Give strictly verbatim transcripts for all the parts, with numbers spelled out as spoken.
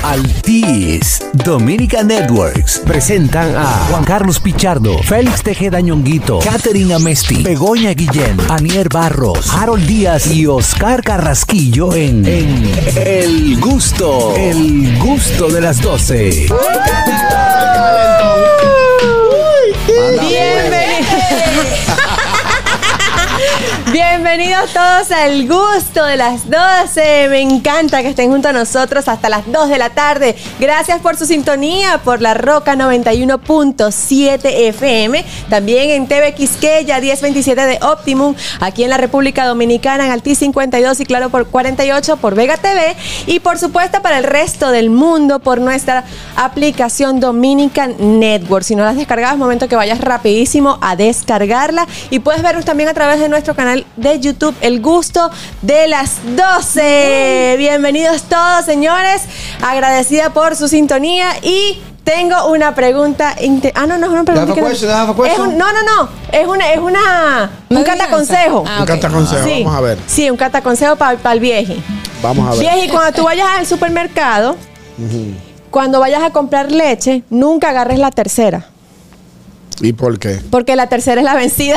Altis, Dominica Networks presentan a Juan Carlos Pichardo, Félix Tejeda Ñonguito, Catherine Amesti, Begoña Guillén, Anier Barros, Harold Díaz y Oscar Carrasquillo en, en El Gusto, El Gusto de las doce. Bienvenidos todos al Gusto de las doce. Me encanta que estén junto a nosotros hasta las dos de la tarde. Gracias por su sintonía por la Roca noventa y uno punto siete F M. También en T V Quisqueya diez veintisiete de Optimum. Aquí en la República Dominicana en Altis cincuenta y dos y Claro por cuarenta y ocho por Vega T V. Y por supuesto para el resto del mundo por nuestra aplicación Dominican Network. Si no la has descargado es momento que vayas rapidísimo a descargarla. Y puedes vernos también a través de nuestro canal de YouTube, El Gusto de las doce. Bienvenidos todos, señores. Agradecida por su sintonía y tengo una pregunta. Inter- ah, no, no es una pregunta. Question, no. Es un, no, no, no. Es una, es una, un cataconsejo. Ah, okay. Un cataconsejo, sí, vamos a ver. Sí, un cataconsejo para pa el vieji. Vamos a ver. Vieji, cuando tú vayas al supermercado, uh-huh. cuando vayas a comprar leche, nunca agarres la tercera. ¿Y por qué? Porque la tercera es la vencida.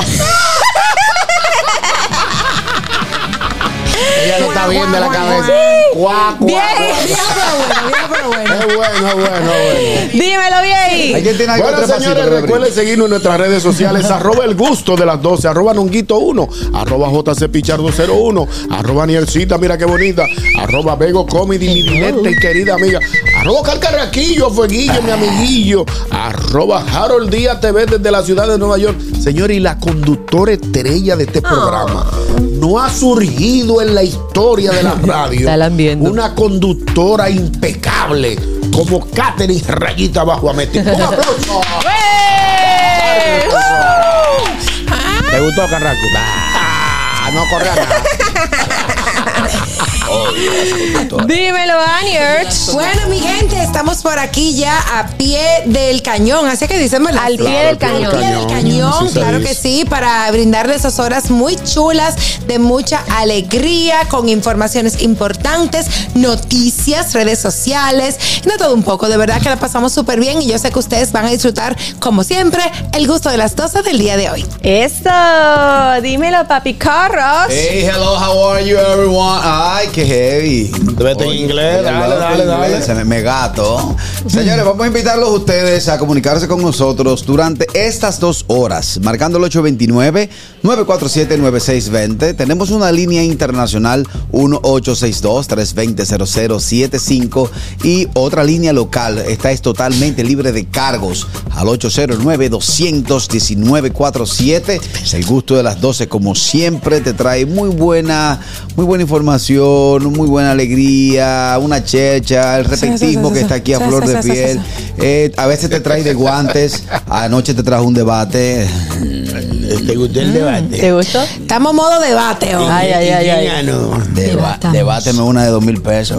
Ella no está bien de la cabeza. Cuá, cuá, bien. Viejo pero bueno, viejo pero bueno. Es bueno, es bueno, es bueno. Dímelo bien. ¿Quién tiene algo? Bueno, señores, recuerden seguirnos en nuestras redes sociales. Arroba El Gusto de las doce, arroba Nonguito uno, arroba J C Pichardo cero uno, arroba Niercita, mira qué bonita, arroba Bego Comedy, mi dineta y querida amiga, arroba Carcarraquillo, Fueguillo, mi amiguillo, arroba Harold Díaz T V desde la ciudad de Nueva York. Señores, y la conductora estrella de este oh. programa no ha surgido en la historia de la radio una conductora impecable como Catherine Rayita Bajo Ameti. ¡Un aplauso! ¿Te gustó, Carraco? Ah, no correa nada. Oh, Dios, dímelo, Aniers. Bueno, mi gente, estamos por aquí ya a pie del cañón. Así que dicen, ¿verdad? Al pie claro, del cañón. Al pie del cañón, sí, claro que sí, para brindarles esas horas muy chulas, de mucha alegría, con informaciones importantes, noticias, redes sociales, de todo un poco. De verdad que la pasamos súper bien y yo sé que ustedes van a disfrutar, como siempre, el gusto de las doce del día de hoy. Eso, dímelo, papi Carros. Hey, hello, how are you, everyone? Ay, qué heavy. Vete en inglés, dale, dale, dale. Se me, me gato. Señores, vamos a invitarlos a ustedes a comunicarse con nosotros durante estas dos horas, marcando el ocho dos nueve, nueve cuatro siete, nueve seis dos cero. Tenemos una línea internacional uno ocho seis dos, tres dos cero, cero cero siete cinco y otra línea local. Esta es totalmente libre de cargos al ocho cero nueve, dos uno nueve, cuatro siete. El Gusto de las doce, como siempre, te trae muy buena, muy buena información, muy buena alegría, una checha, el repetismo que está aquí a flor de piel. Eh, a veces te trae de guantes. Anoche te trajo un debate. ¿Te gustó el debate? ¿Te gustó? Estamos modo debate hoy. Ay, ay, ay, ay. Deba- debáteme una de dos mil pesos.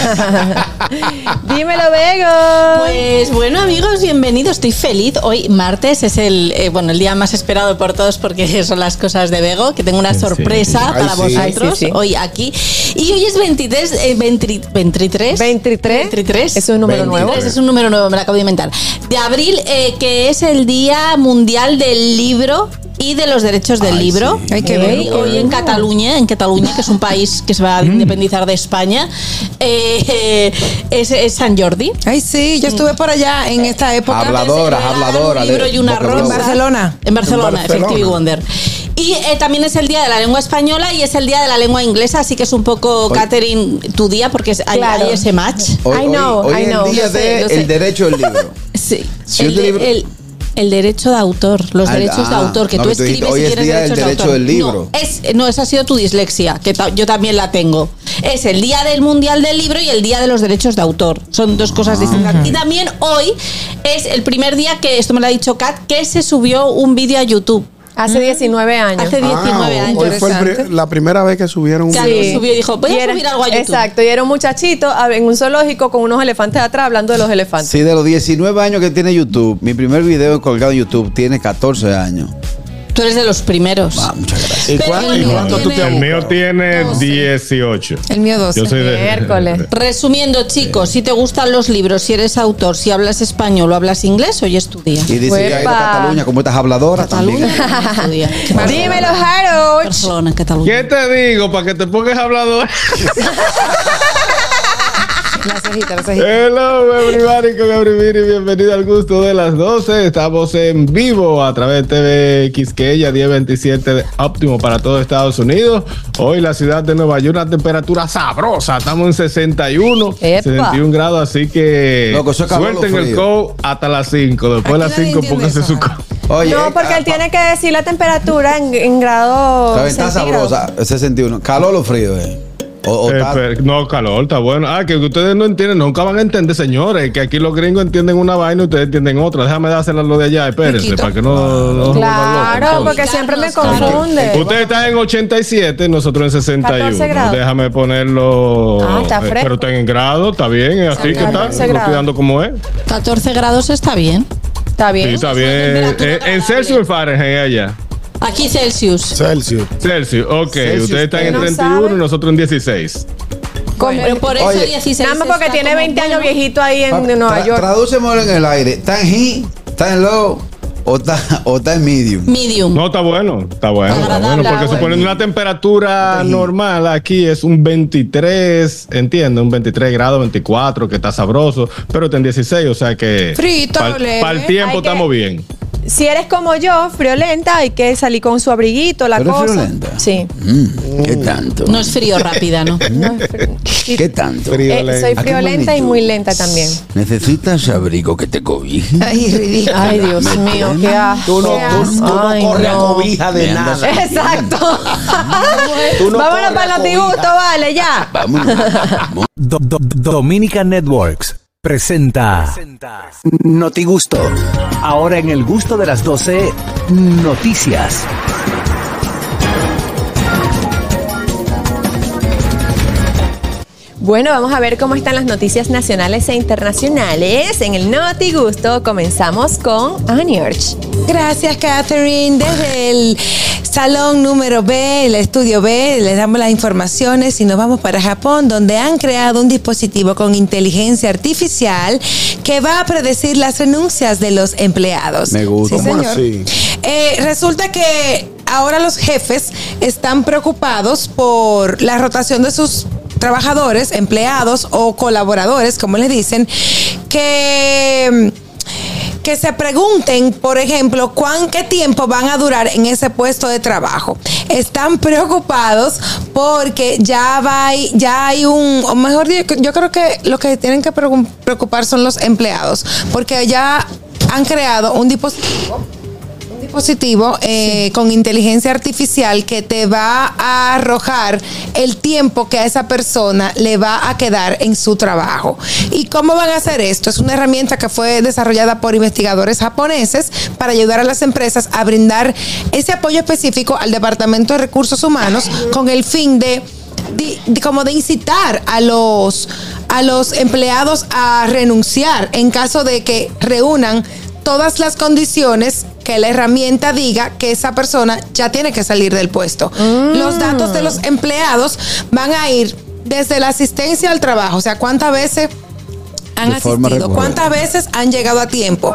Dímelo, Bego. Pues bueno, amigos, bienvenidos. Estoy feliz. Hoy martes es el eh, bueno el día más esperado por todos porque son las cosas de Bego, que tengo una sorpresa sí. para Ay, vosotros sí. Ay, sí, sí. hoy aquí. Y hoy es veintitrés, eh, veinte, veintitrés. ¿veintitrés? veintitrés. Es un número veintitrés, nuevo. Es un número nuevo, me lo acabo de inventar. De abril, eh, que es el Día Mundial del Libro y de los derechos del Ay, libro. Sí. Ay, qué okay. bueno. Hoy en Cataluña, en Cataluña, que es un país que se va a independizar de España, eh, es, es San Jordi. Ay, sí, yo estuve por allá en esta época. Habladoras, habladoras. Un libro y una rosa. En Barcelona. En Barcelona, En Barcelona. Effective Wonder. Y eh, también es el día de la lengua española y es el día de la lengua inglesa, así que es un poco, hoy, Catherine, tu día, porque es, claro. hay, hay ese match. Hoy, I know, hoy, hoy I know. es el día Lo sé, del lo sé. derecho del libro. Sí. Si el, un libro- el, el derecho de autor, los Al- derechos de ah, autor, que no, tú que tú dijiste, escribes hoy y es tienes día del derechos de derecho autor. del libro. No, es, no, esa ha sido tu dislexia, que ta, yo también la tengo. Es el día del Mundial del Libro y el día de los derechos de autor. Son dos cosas Ah. distintas. Y también hoy es el primer día que, esto me lo ha dicho Kat, que se subió un vídeo a YouTube. Hace diecinueve años. Hace diecinueve Ah, años. hoy fue el pri- la primera vez que subieron un Que video. alguien subió y dijo, voy Y a era- subir algo a YouTube. Exacto, y era un muchachito a- en un zoológico con unos elefantes atrás hablando de los elefantes. Sí, de los diecinueve años que tiene YouTube, mi primer video colgado en YouTube tiene catorce años. Tú Tú eres de los primeros. Ah, muchas gracias. ¿Y, cuánto, ¿y cuánto tú te has El mío tiene doce. dieciocho. El mío doce. Yo soy de. Miércoles. Resumiendo, chicos, si te gustan los libros, si eres autor, si hablas español o hablas inglés, hoy es tu día. Y dice que hay de Uepa. Cataluña, como estas habladoras Cataluña, también. hoy es tu día. Dímelo, Harold. Barcelona, Cataluña. ¿Qué te digo para que te pongas hablador? La cejita, la cejita. Hello, everybody, con everybody, bienvenido al gusto de las doce. Estamos en vivo a través de T V Quisqueya diez veintisiete de Óptimo para todo Estados Unidos. Hoy la ciudad de Nueva York, una temperatura sabrosa. Estamos en sesenta y uno, Epa. sesenta y uno grados, así que Loco, eso es calor suelten o el frío. coat hasta las cinco. Después de Aquí las nadie cinco, entiende póngase eso, su Harold. coat. Oye, No, porque ah, él tiene que decir la temperatura en, en grado Está centígrados. sabrosa, sesenta y uno. ¿Calor o frío, eh? O, o Eh, está- pero- no, calor, está bueno. Ah, que ustedes no entienden, nunca van a entender, señores, que aquí los gringos entienden una vaina y ustedes entienden otra. Déjame dársela lo de allá, espérense, Riquito. para que no... no Claro, porque siempre me confunde. Ustedes están en ochenta y siete, nosotros en sesenta y uno. catorce grados. Déjame ponerlo... Ah, está eh, fresco. pero están en grado, está bien, es así que está. catorce Lo estoy grados. dando como es. catorce grados está bien. Está Sí, bien. está bien. temperatura Eh, en Celsius o Fahrenheit allá. Aquí Celsius. Celsius. Celsius, ok. Celsius, ustedes están en no treinta y uno sabe. y nosotros en dieciséis. Pero por eso Oye, dieciséis. Nada más porque está tiene como veinte años bueno. viejito ahí en Papi, Nueva tra- York. Tradúcemelo en el aire. ¿Está en high? ¿Está en low? ¿O está, o está en medium? Medium. No, está bueno, está bueno, está Agradable. bueno, porque Está suponiendo una temperatura normal aquí es un veintitrés, entiendo, un veintitrés grados, veinticuatro, que está sabroso, pero está en dieciséis, o sea que Frito, para leve. el tiempo Hay que- estamos bien. Si eres como yo, friolenta, hay que salir con su abriguito, la ¿Tú eres cosa. friolenta? Sí. Mm, ¿Qué tanto? No es frío rápida, ¿no? ¿Qué tanto? Eh, soy Ah, qué friolenta y bonito. muy lenta también. ¿Necesitas abrigo que te cobije? Ay, ridículo. Ay, Dios mío, qué asco. Tú no, qué tú, tú asco. no Ay, corres a no. cobija de Me andas- nada. Exacto. Tú no Vámonos corres para a el notigusto, cobija. vale, ya. Vamos. vamos. Do- do- Dominica Networks presenta Notigusto. Ahora en el gusto de las doce, noticias. Bueno, vamos a ver cómo están las noticias nacionales e internacionales. En el Noti Gusto comenzamos con Aniarch. Gracias, Catherine. Desde el salón número B, el estudio B, les damos las informaciones y nos vamos para Japón, donde han creado un dispositivo con inteligencia artificial que va a predecir las renuncias de los empleados. Me gusta. Sí, ¿Cómo señor. así? Eh, resulta que ahora los jefes están preocupados por la rotación de sus trabajadores, empleados o colaboradores, como les dicen, que que se pregunten, por ejemplo, cuán qué tiempo van a durar en ese puesto de trabajo. Están preocupados porque ya va ya hay un, o mejor dicho, yo creo que lo que tienen que preocupar son los empleados, porque ya han creado un dispositivo dispositivo eh, sí. con inteligencia artificial que te va a arrojar el tiempo que a esa persona le va a quedar en su trabajo. ¿Y cómo van a hacer esto? Es una herramienta que fue desarrollada por investigadores japoneses para ayudar a las empresas a brindar ese apoyo específico al Departamento de Recursos Humanos con el fin de De, de, como de incitar a los a los empleados a renunciar en caso de que reúnan todas las condiciones que la herramienta diga que esa persona ya tiene que salir del puesto. Mm. Los datos de los empleados van a ir desde la asistencia al trabajo, o sea, cuántas veces han de asistido, cuántas veces han llegado a tiempo,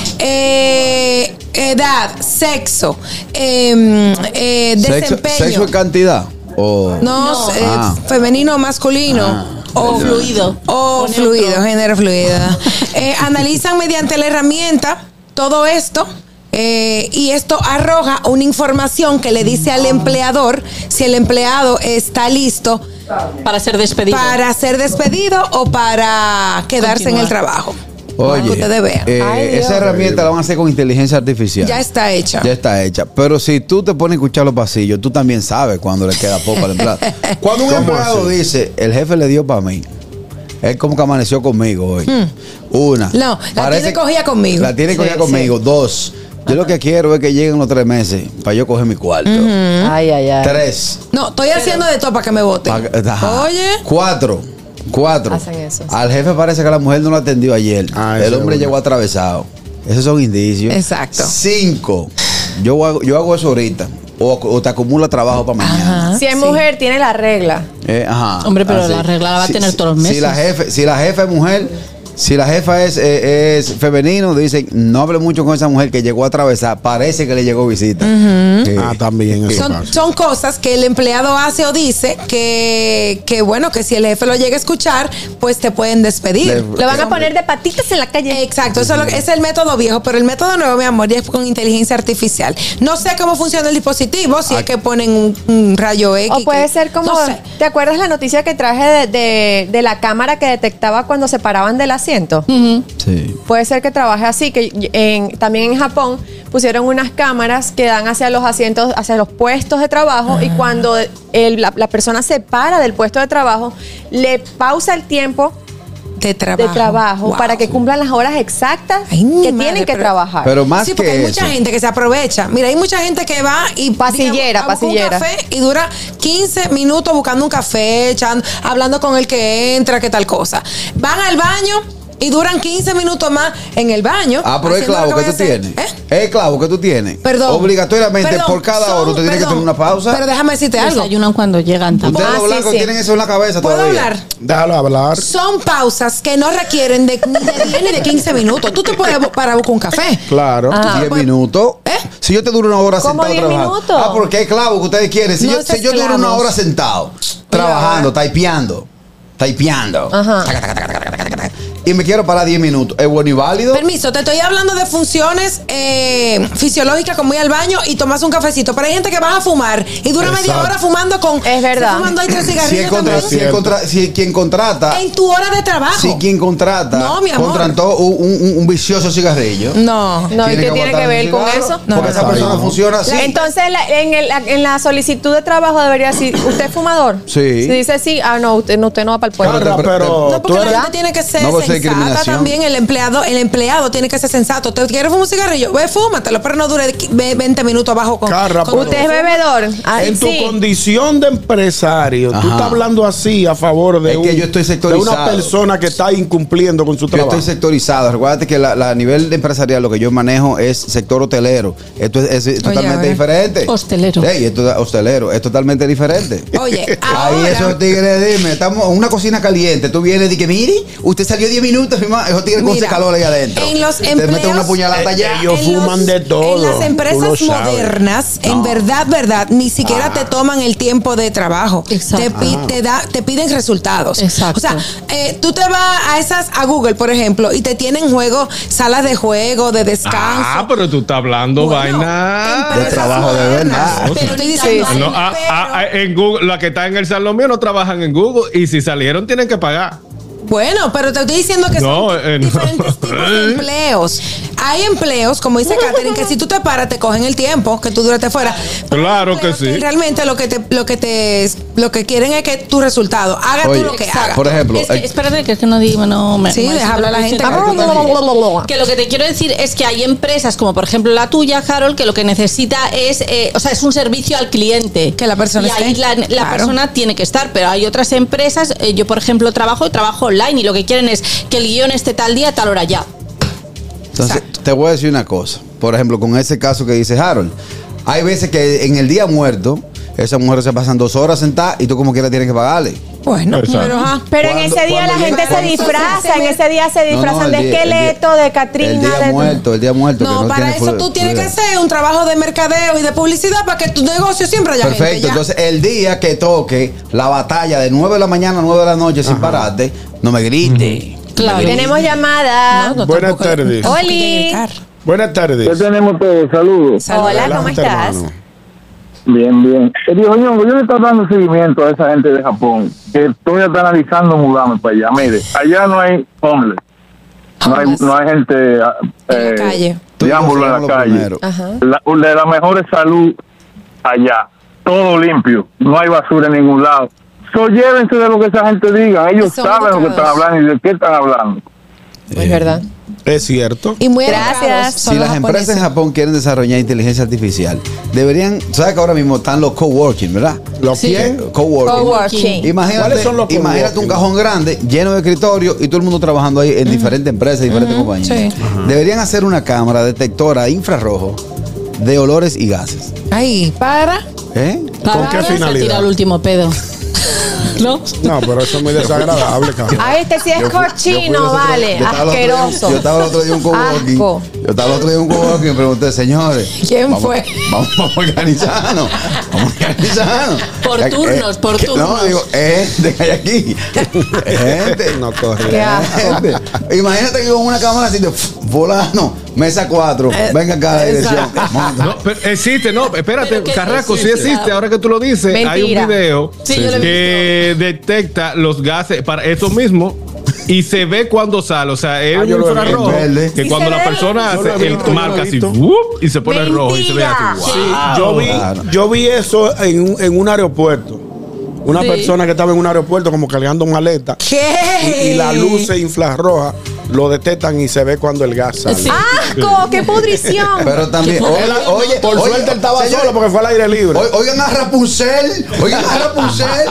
eh, edad, sexo, eh, eh, desempeño. ¿Sexo, sexo en cantidad? O... No, No. eh, Ah. femenino o masculino. Ah. O fluido. O O fluido, neutro. género fluido. Eh, analizan mediante la herramienta todo esto. Eh, y esto arroja una información que le dice al empleador si el empleado está listo Para ser despedido. para ser despedido o para quedarse Continuar. en el trabajo. Oye, Que ustedes vean. eh, Ay, Dios. esa herramienta la van a hacer con inteligencia artificial. Ya está hecha. Ya está hecha. Pero si tú te pones a escuchar los pasillos, tú también sabes cuando le queda poco al empleado. Cuando un ¿Cómo empleado así? dice, el jefe le dio para mí, es como que amaneció conmigo hoy. Una. No, la tiene cogida conmigo. La tiene Sí, cogida sí. conmigo. Dos. Yo lo que quiero es que lleguen los tres meses para yo coger mi cuarto. Ay, ay, ay. Tres. No, estoy haciendo de todo para que me voten. Pa- ajá. Oye. Cuatro. Cuatro. Hacen eso, sí. Al jefe parece que la mujer no lo atendió ayer. Ah, el eso hombre es llegó bueno. atravesado. Esos son indicios. Exacto. Cinco. yo hago, yo hago eso ahorita. O, o te acumula trabajo para mañana. Ajá, si es sí. mujer, tiene la regla. Eh, ajá. Hombre, pero así. la regla la va a si, tener si, todos los meses. Si la, jefe, si la jefa es mujer, si la jefa es, eh, es femenino, dicen, no hable mucho con esa mujer que llegó a atravesar. Parece que le llegó visita. Uh-huh. Sí. Ah, también. Eso son, son cosas que el empleado hace o dice que, que, bueno, que si el jefe lo llega a escuchar, pues te pueden despedir. Le, lo van a poner de patitas en la calle. Exacto, eso es, lo, es el método viejo, pero el método nuevo, mi amor, ya es con inteligencia artificial. No sé cómo funciona el dispositivo, si Ay. es que ponen un, un rayo X. O puede que, ser como, no sé. ¿te acuerdas la noticia que traje de, de, de la cámara que detectaba cuando se paraban del asiento? Uh-huh. Sí. Puede ser que trabaje así, que en, también en Japón pusieron unas cámaras que dan hacia los asientos, hacia los puestos de trabajo, ah. y cuando el, la, la persona se para del puesto de trabajo, le pausa el tiempo de trabajo, de trabajo wow. para que cumplan las horas exactas Ay, que madre, tienen que pero, trabajar. Pero más sí, porque que hay mucha eso. gente que se aprovecha. Mira, hay mucha gente que va y pasillera, digamos, pasillera. un café y dura quince minutos buscando un café, echando, hablando con el que entra, qué tal cosa. Van al baño y duran quince minutos más en el baño. Ah, pero es clavo que, que tú tienes. ¿Eh? Es clavo que tú tienes. Perdón. Obligatoriamente, perdón, por cada son, hora usted tiene perdón, que tener una pausa. Pero déjame decirte algo. Desayunan cuando llegan también. Ustedes los blancos ah, sí, sí. tienen eso en la cabeza ¿Puedo todavía. hablar? Déjalo hablar. Son pausas que no requieren de, ni de diez ni de quince minutos. Tú te puedes parar buscar un café. Claro. Ah, diez minutos. ¿Eh? Si yo te duro una hora sentado trabajando. Minutos? Ah, porque es clavo que ustedes quieren. Si, no yo, si yo duro una hora sentado, trabajando, typeando, typeando. Ajá. Y me quiero parar diez minutos. ¿Es bueno y válido? Permiso, te estoy hablando de funciones eh, fisiológicas como ir al baño y tomas un cafecito. Pero hay gente que va a fumar y dura Exacto. media hora fumando con... Es verdad. Fumando ahí tres cigarrillos si, contra, si, contra, si quien contrata... En tu hora de trabajo. Si quien contrata... No, mi amor. Contrató un, un, un vicioso cigarrillo. No. No, ¿y qué tiene que ver con eso? No. Porque esa persona funciona así. Entonces, la, en, el, en la solicitud de trabajo debería decir, ¿usted es fumador? Sí. Si dice sí, ah, no, usted no, usted no va para el pueblo. Carra, pero... No, porque la gente tiene que ser no, sensata también. El empleado, el empleado tiene que ser sensato. ¿Te quieres fumar un cigarrillo? Ve, fúmatelo, pero no dure veinte minutos abajo con... Carra, con ¿usted es bebedor? Ay, en sí. tu condición de empresario, Ajá. tú estás hablando así a favor de, es un, que yo estoy sectorizado. de una persona que está incumpliendo con su trabajo. Yo estoy sectorizado. Recuerda que la, la, a nivel empresarial lo que yo manejo es sector hotelero. Esto es, es totalmente Oye, diferente. Hostelero. Hey, esto es hostelero. Es totalmente diferente. Oye, ahí ahora... esos tigres, dime, estamos en una cocina caliente. Tú vienes y que, mire, usted salió diez minutos, mi mamá, esos tigres con ese calor ahí adentro. En los te empleos, meten una puñalada allá. Eh, ellos fuman los, de todo. En las empresas modernas, no. en verdad, verdad, ni siquiera ah. te toman el tiempo de trabajo. Te, pi, te, da, te piden resultados. Exacto. O sea, eh, tú te vas a esas, a Google, por ejemplo, y te tienen juego, salas de juego, de descanso. Ah, pero tú estás hablando bueno, vaina de trabajo modernas. de verdad. Pero estoy diciendo, no, ah, pero, ah, en Google, la que está en el salón mío no trabajan en Google y si salieron tienen que pagar. Bueno, pero te estoy diciendo que no, son eh, diferentes no. tipos de empleos. Hay empleos, como dice Katherine, que si tú te paras, te cogen el tiempo que tú duraste fuera. Claro que sí. Que realmente lo que te, lo que te, lo que quieren es que tu resultado haga Oye, tú lo que hagas. Por ejemplo, es que, espérate que es que no digo, no me. Sí, deja hablar a la gente. Que lo que te quiero decir es que hay empresas como por ejemplo la tuya, Harold, que lo que necesita es, eh, o sea, es un servicio al cliente. Que la persona y ahí esté. la, la claro. persona tiene que estar, pero hay otras empresas. Eh, yo por ejemplo trabajo y trabajo online y lo que quieren es que el guión esté tal día, tal hora ya. Entonces, Exacto. te voy a decir una cosa. Por ejemplo, con ese caso que dice Harold, hay veces que en el día muerto, esas mujeres se pasan dos horas sentadas y tú como quiera tienes que pagarle. Bueno, pero, ajá. pero en ese día la gente se disfraza, en ese día se disfrazan no, no, de día, esqueleto, día, de Catrina. El día de... muerto, el día muerto. No, que no para tiene eso tú tienes que hacer un trabajo de mercadeo y de publicidad para que tu negocio siempre haya Perfecto, gente, entonces el día que toque la batalla de nueve de la mañana a nueve de la noche ajá. sin pararte, no me grite. Uh-huh. Claro. Tenemos llamada. No, no, Buenas tardes. Oli. Buenas tardes. ¿Qué tenemos todos? Saludos. Saludos. Hola, ¿cómo estás? Hermano. Bien, bien. El hijo Ñongo, yo le estoy dando seguimiento a esa gente de Japón, que estoy hasta analizando mudarme para allá. Mire, allá no hay hombres, no hay, no hay gente eh, en la calle. Diámbulo en la calle. La, de la mejor salud allá, todo limpio, no hay basura en ningún lado. So, llévense de lo que esa gente diga, ellos Son saben educados. Lo que están hablando y de qué están hablando. Es eh. verdad. Es cierto. Y muy gracias. Si las empresas en Japón quieren desarrollar inteligencia artificial, deberían, sabes que ahora mismo están los coworking, ¿verdad? ¿Los sí. quién? Coworking. Coworking. Imagínate, son los imagínate un cajón grande lleno de escritorios y todo el mundo trabajando ahí en uh-huh. diferentes empresas, diferentes uh-huh. compañías. Sí. Uh-huh. Deberían hacer una cámara detectora infrarrojo de olores y gases. Ay, para. ¿Eh? ¿Con qué finalidad? Se tira el último pedo. ¿No? No, pero eso es muy desagradable, cabrón. Ah, este sí es Yo fui- cochino, yo fui vale. el otro día- Asqueroso. Yo estaba el otro día en un coworking. Asco. Yo estaba el otro día en un coworking y me pregunté, señores. ¿Quién vamos- fue? Vamos, vamos a organizarnos. Vamos a organizarnos. Por Eh, turnos, eh, por que- turnos. No, digo, eh, de que hay aquí. Gente. No corre. Qué asco. Gente. Imagínate que con una cámara así de volano, mesa cuatro, venga acá a la dirección. Monta. No, pero existe, no, espérate, Pero que Carrasco, sí existe. existe, ahora que tú lo dices, hay Mentira. un video Sí, yo lo he que detecta los gases para eso mismo y se ve cuando sale, o sea, es Ah, un yo lo he visto. infrarrojo Verde. que Sí cuando se la ve. persona Yo lo he hace, visto, el yo lo he marca así, visto. ¡wup! Y se pone Mentira. rojo y se ve así, Sí, wow. Yo vi, Claro. yo vi eso en un, en un aeropuerto. Una Sí. persona que estaba en un aeropuerto como cargando maleta ¿Qué? y, y la luz infrarroja lo detectan y se ve cuando el gas sale. Sí. ¡Asco! ¡Qué pudrición! Pero también, oye, oye, Por oye, suerte él estaba señores, solo porque fue al aire libre. o- Oigan a Rapunzel, oigan a Rapunzel.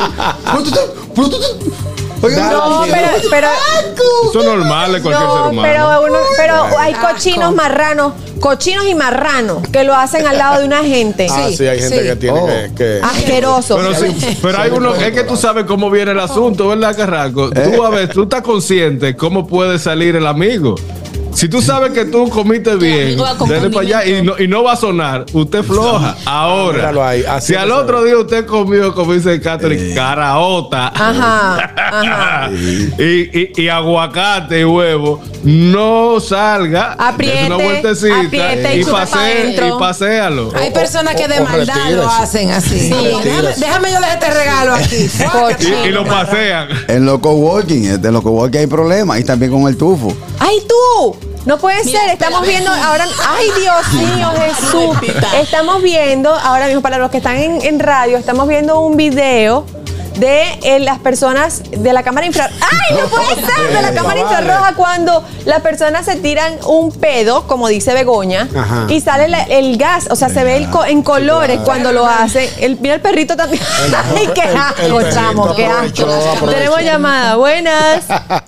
Oigan a No, Rapunzel. pero, pero, Eso es normal de cualquier ser no, humano. pero, uno- pero hay cochinos marranos, cochinos y marranos que lo hacen al lado de una gente. Ah, sí, hay gente sí. que tiene Oh. que, que- Asqueroso. Pero, sí, pero hay uno, es que tú sabes cómo viene el asunto, ¿verdad, Carrasco? Eh. Tú a ver, tú estás consciente cómo puede salir el amigo. Si tú sabes que tú comiste bien, amigo va con desde para allá y no, y no va a sonar, usted floja. Ahora, Míralo ahí, así si que al se otro ve. día usted comió, como dice Catherine, caraota Ajá, ajá. y, y- y aguacate y huevo, no salga, Apriete, des una vueltecita apriete y y, chupa pa' pase, dentro. y paséalo. Hay personas que de o maldad retírese. lo hacen así. Sí. Déjame, Retírese. déjame yo dejar este regalo aquí. Y, y lo pasean. En los coworking, en los coworking hay problemas y también con el tufo. ¡Ay, tú! No puede Mira, ser, espera, estamos ve. viendo ahora. ¡Ay, Dios mío, Jesús! Repita. Estamos viendo, ahora mismo, para los que están en, en radio, estamos viendo un video de eh, las personas de la cámara infrarroja. ¡Ay, no puede ser! De la cámara infrarroja cuando las personas se tiran un pedo, como dice Begoña, Ajá. y sale la- el gas, o sea, se ve el co- en colores cuando lo hacen. El, mira el perrito también. ¡Ay, qué el- el asco, perrito chamo! ¡Qué asco! aprovechó, aprovechó. Tenemos llamada. Buenas.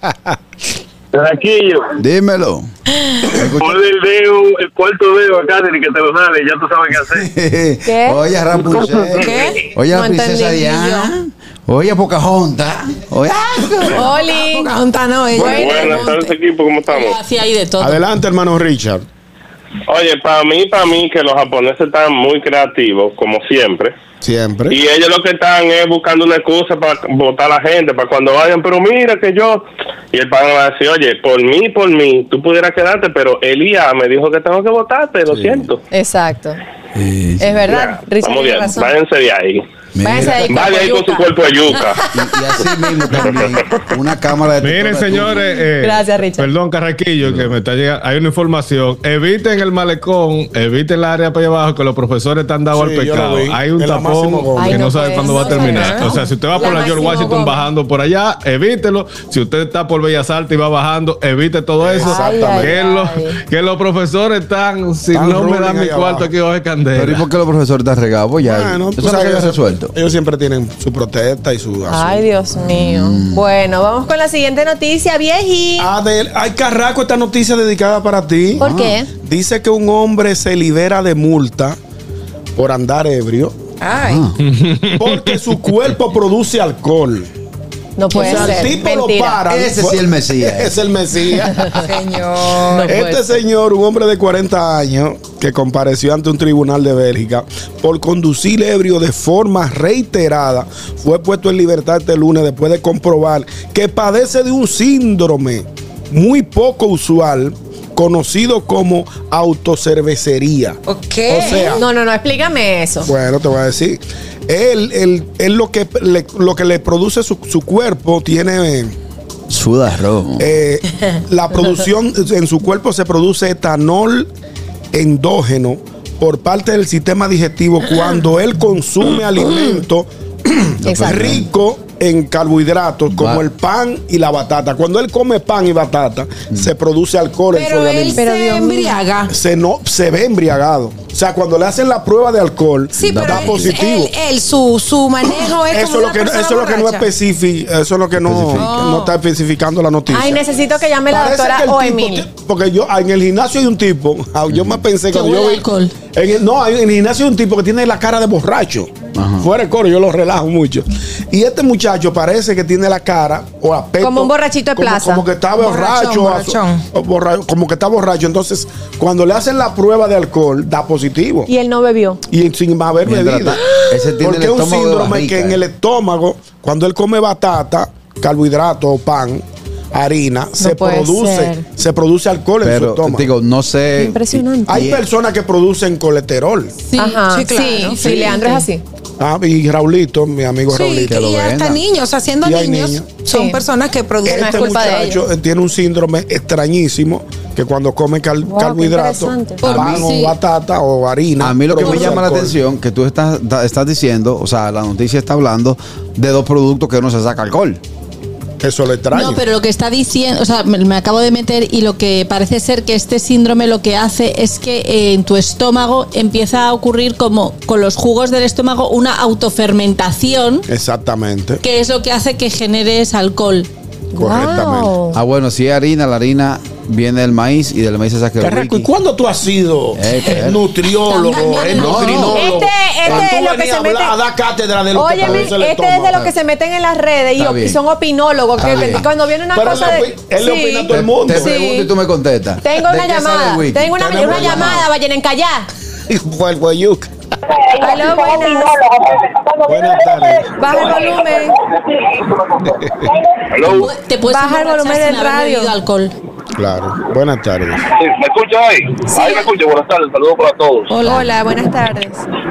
Tranquilo. Dímelo. Ponle el dedo, el cuarto dedo a Catherine que te lo sale, ya tú sabes qué hacer. ¿Qué? Oye, Rapunzel. ¿Qué? Oye, No la princesa entendí Diana. Oye, Pocahontas. Oye, Oli. Pocahontas no, ella. Bueno. Buenas tardes, equipo, ¿cómo estamos? Así hay de todo. Adelante, hermano Richard. Oye, para mí, para mí, que los japoneses están muy creativos, como siempre. Siempre. Y ellos lo que están es buscando una excusa para votar a la gente, para cuando vayan, pero mira que yo... Y el padre va a decir, oye, por mí, por mí, tú pudieras quedarte, pero Elías me dijo que tengo que votarte, lo siento. Exacto. Sí, sí. Es verdad. Ya, Richard vamos tiene bien, razón. váyanse de ahí. Mira. Váyanse ahí, Vaya ahí con su yuca. cuerpo de yuca. Y, y así mismo también, una cámara de Miren, detector de señores, eh, Gracias, Richard. Perdón, Carraquillo, que me está llegando. Hay una información. Eviten el malecón, eviten el área para allá abajo, que los profesores están dados Sí, al yo lo pecado. vi. Hay un En la tapón Máximo Gómez. que Ay, no, no sabe puede cuándo va a ser. terminar. O sea, si usted va La por la George Máximo Washington Gómez. bajando por allá, evítelo. Si usted está por Bellas Artes y va bajando, evite todo eso. Exactamente. Que, Ay, los, ay. que los profesores están, si Están no me dan ruling mi ahí cuarto abajo. aquí bajo de Pero ¿y candela. por qué los profesores están regados? Pues ya, Bueno, tú eso no sabes se que había eso- resuelto. ellos siempre tienen su protesta y su Ay, Dios mío. Bueno, vamos con la siguiente noticia, vieji. Adel, hay Carrasco, esta noticia dedicada para ti. ¿Por qué? Dice que un hombre se libera de multa por andar ebrio Ay. porque su cuerpo produce alcohol. No puede o sea, ser. el tipo Mentira. lo para. Ese sí el Mesías. Es el Mesías. Señor. No puede Este ser. señor, un hombre de cuarenta años, que compareció ante un tribunal de Bélgica por conducir ebrio de forma reiterada, fue puesto en libertad este lunes después de comprobar que padece de un síndrome muy poco usual, conocido como autocervecería. Ok. O sea, No, no, no, explícame eso. bueno, te voy a decir. Él, él, él lo que le, lo que le produce su, su cuerpo tiene... Suda rojo. Eh, la producción en su cuerpo se produce etanol endógeno por parte del sistema digestivo cuando él consume alimentos Exacto. ricos en carbohidratos como Va- el pan y la batata. Cuando él come pan y batata, se produce alcohol en su Pero él organismo. Pero se Dios mío. embriaga. Se, no, se ve embriagado. sea, cuando le hacen la prueba de alcohol, sí, da pero positivo. Él, él, su, su manejo es eso como lo que, eso es lo que no especifica, eso es lo que no, que no está especificando la noticia. Ay, necesito que llame la Parece doctora o tipo, Emil. Porque yo en el gimnasio hay un tipo, yo me pensé cuando yo vi alcohol. En el, no, en el gimnasio hay un tipo que tiene la cara de borracho. Ajá. Fuera de coro, yo lo relajo mucho. Y este muchacho parece que tiene la cara o aspecto como un borrachito de como, plaza. Como que está borracho, borrachón, borracho, como que está borracho. Entonces, cuando le hacen la prueba de alcohol, da positivo. Y él no bebió. Y sin haber bebido. Ese tiene porque el es un síndrome barriga, que en el estómago, cuando él come batata, carbohidrato o pan, harina, no se produce ser. se produce alcohol pero, en su estómago. Digo, no sé. Impresionante. Hay personas que producen colesterol. Sí, Ajá, sí, claro. sí, sí, sí, Leandro sí. es así. Ah, y Raulito, mi amigo sí, Raulito. Que y lo hasta niños, haciendo niños, niños, son sí. personas que producen. Este no es culpa muchacho de tiene un síndrome extrañísimo que cuando come cal, wow, carbohidratos, pan sí. o batata o harina. A mí lo que me llama alcohol. la atención, que tú estás, estás diciendo, o sea, la noticia está hablando de dos productos que no se saca alcohol. Eso lo extraño. No, pero lo que está diciendo, o sea, me, me acabo de meter y lo que parece ser que este síndrome lo que hace es que eh, en tu estómago empieza a ocurrir como con los jugos del estómago una autofermentación. Exactamente. Que es lo que hace que generes alcohol. Correctamente. Wow. Ah, bueno, si es harina, la harina viene del maíz y del maíz se saca el whisky. ¿Y cuándo tú has sido eh, nutriólogo, endocrinólogo? Este, este es lo que se mete a dar cátedra de lo Óyeme, que produce el este estómago. es de los que se meten en las redes y, y son opinólogos. Que, que cuando viene una Pero cosa él de... Él le opina a todo el mundo. Te, te pregunto sí. y tú me contestas. Tengo una llamada. Tengo una, una, una llamada, vayan en callar. Fue el guayuc. Aló, buenas. Buenas tardes. Baja el volumen. Hello. Te puedes Baja el volumen del radio. Alcohol. Claro. Buenas tardes. Sí, ¿me escucha ahí? Sí. Ahí me escucha. Buenas tardes. Saludos para todos. Hola, Hola buenas tardes.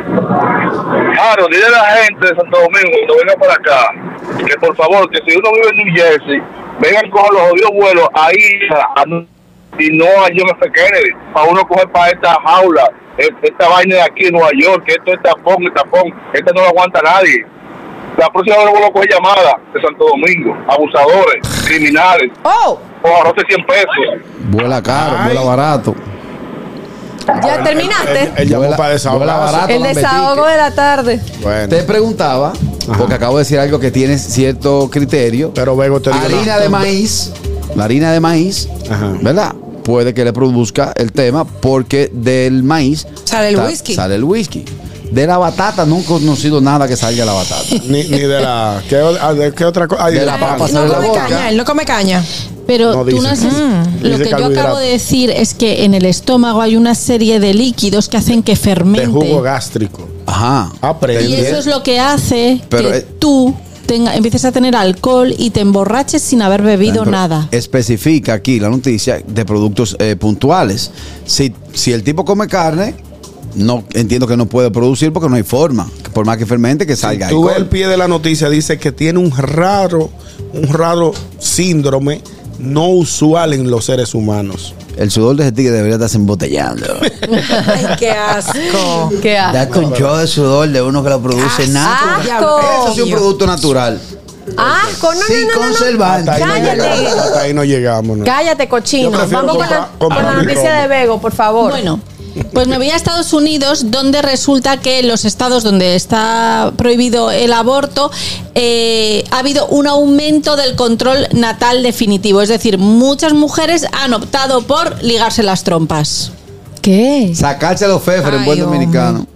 Claro, dile a la gente de Santo Domingo cuando venga para acá que por favor, que si uno vive en New Jersey, vengan con los jodidos vuelos ahí a, a, y no a John F. Kennedy, para uno coger para esta jaula, esta vaina de aquí en Nueva York, que esto es tapón y tapón, esta no lo aguanta nadie. La próxima vez vuelvo a coger llamada de Santo Domingo, abusadores, criminales, oh. o ahorrate cien pesos. Vuela caro, Ay. vuela barato. ¿Ya terminaste? El, el, el, el, para barato, el desahogo de la tarde. Bueno. Te preguntaba, Ajá. porque acabo de decir algo que tienes cierto criterio. Pero Bego te harina de maíz, la harina de maíz, Ajá. ¿verdad? Puede que le produzca el tema porque del maíz sale el whisky. Sale el whisky. De la batata nunca he conocido nada que salga de la batata. ni, ni de la. ¿Qué, de, ¿qué otra cosa? De la papa sale no come la boca. Caña, él no come caña. Pero no tú no has, mm. lo que yo acabo de decir es que en el estómago hay una serie de líquidos que hacen que fermente. De jugo gástrico. Ajá. Aprende. Y eso es lo que hace Pero, que eh, tú tenga, empieces a tener alcohol y te emborraches sin haber bebido nada. Especifica aquí la noticia de productos eh, puntuales. Si, si el tipo come carne, no entiendo que no puede producir porque no hay forma. Por más que fermente, que salga. Si tú ves el pie de la noticia, dice que tiene un raro, un raro síndrome no usual en los seres humanos. El sudor de ese tigre debería estarse embotellando. Ay, qué asco. Qué asco. Da con yo de sudor de uno que lo produce natural. Eso es un producto natural. Asco, no, Sin no, no, conservante. no. Cállate. Hasta ahí no llegamos. ¿no? Cállate, cochino. Vamos con la, con la noticia de Bego, por favor. Bueno. Pues me voy a Estados Unidos, donde resulta que en los estados donde está prohibido el aborto eh, ha habido un aumento del control natal definitivo. Es decir, muchas mujeres han optado por ligarse las trompas. ¿Qué? Sacarse los fefer en buen dominicano.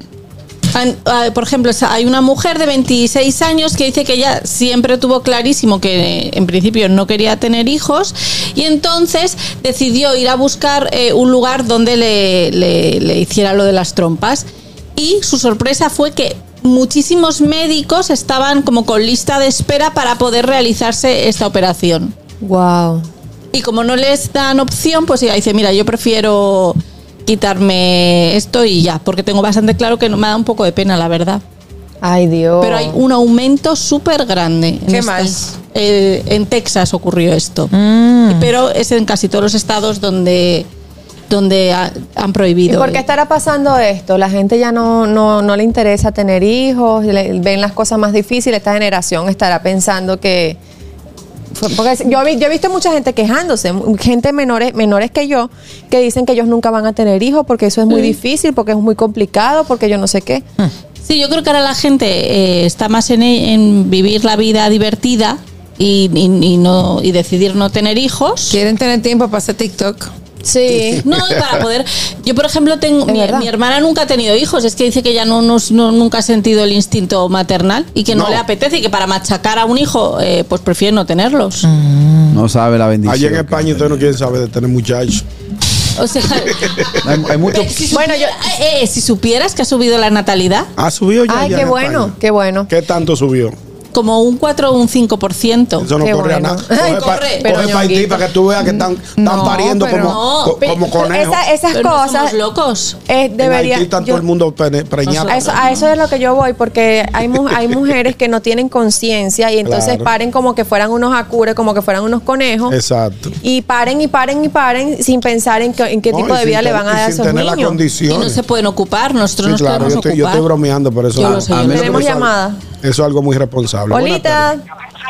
Por ejemplo, hay una mujer de veintiséis años que dice que ella siempre tuvo clarísimo que en principio no quería tener hijos y entonces decidió ir a buscar eh, un lugar donde le, le, le hiciera lo de las trompas y su sorpresa fue que muchísimos médicos estaban como con lista de espera para poder realizarse esta operación. Wow. Y como no les dan opción, pues ella dice, mira, yo prefiero quitarme esto y ya, porque tengo bastante claro que me da un poco de pena, la verdad. Ay, Dios. Pero hay un aumento súper grande. Qué en mal. Estas, eh, en Texas ocurrió esto. Mm. Pero es en casi todos los estados donde, donde ha, han prohibido. ¿Y por qué estará pasando esto? La gente ya no, no, no le interesa tener hijos, le, ven las cosas más difíciles. Esta generación estará pensando que Porque yo, yo he visto mucha gente quejándose, gente menores, menores que yo, que dicen que ellos nunca van a tener hijos porque eso es muy sí. difícil, porque es muy complicado, porque yo no sé qué. Sí, yo creo que ahora la gente eh, está más en, en vivir la vida divertida y, y, y, no, y decidir no tener hijos. Quieren tener tiempo para hacer TikTok. Sí. No, y para poder. Yo, por ejemplo, tengo. Mi, mi hermana nunca ha tenido hijos. Es que dice que ella no, no, no nunca ha sentido el instinto maternal y que no, no le apetece y que para machacar a un hijo, eh, pues prefiere no tenerlos. Mm. No sabe la bendición. Allí en España usted no quiere saber de tener muchachos. O sea, hay, hay mucho... si supi- bueno, yo, eh, eh, si supieras que ha subido la natalidad. Ha subido ya. Ay, ya qué bueno, España. qué bueno. ¿Qué tanto subió? Como un cuatro o un cinco por ciento. Eso no Qué corre bueno. a nada. Coge corre. pa, coge pa Haití para que tú veas que están, están No, pariendo pero como, no, co- pero- como conejos. Esa, esas Pero no cosas. somos locos. Eh, debería, en Haití está yo- todo el mundo pre- preñado. a, eso, a eso es lo que yo voy, porque hay, mu- hay mujeres que no tienen conciencia y entonces Claro. paren como que fueran unos acures, como que fueran unos conejos. Exacto. Y paren y paren y paren sin pensar en, que- en qué No, tipo y de sin vida le ten- van a y dar a sin esos tener las niños. Y condiciones. no se pueden ocupar. Nosotros Sí, nos claro, podemos yo estoy, yo ocupar. estoy bromeando, pero eso, Yo lo sé, yo lo sé. Tenemos llamada. eso es algo muy responsable. Buenas Olita. tardes.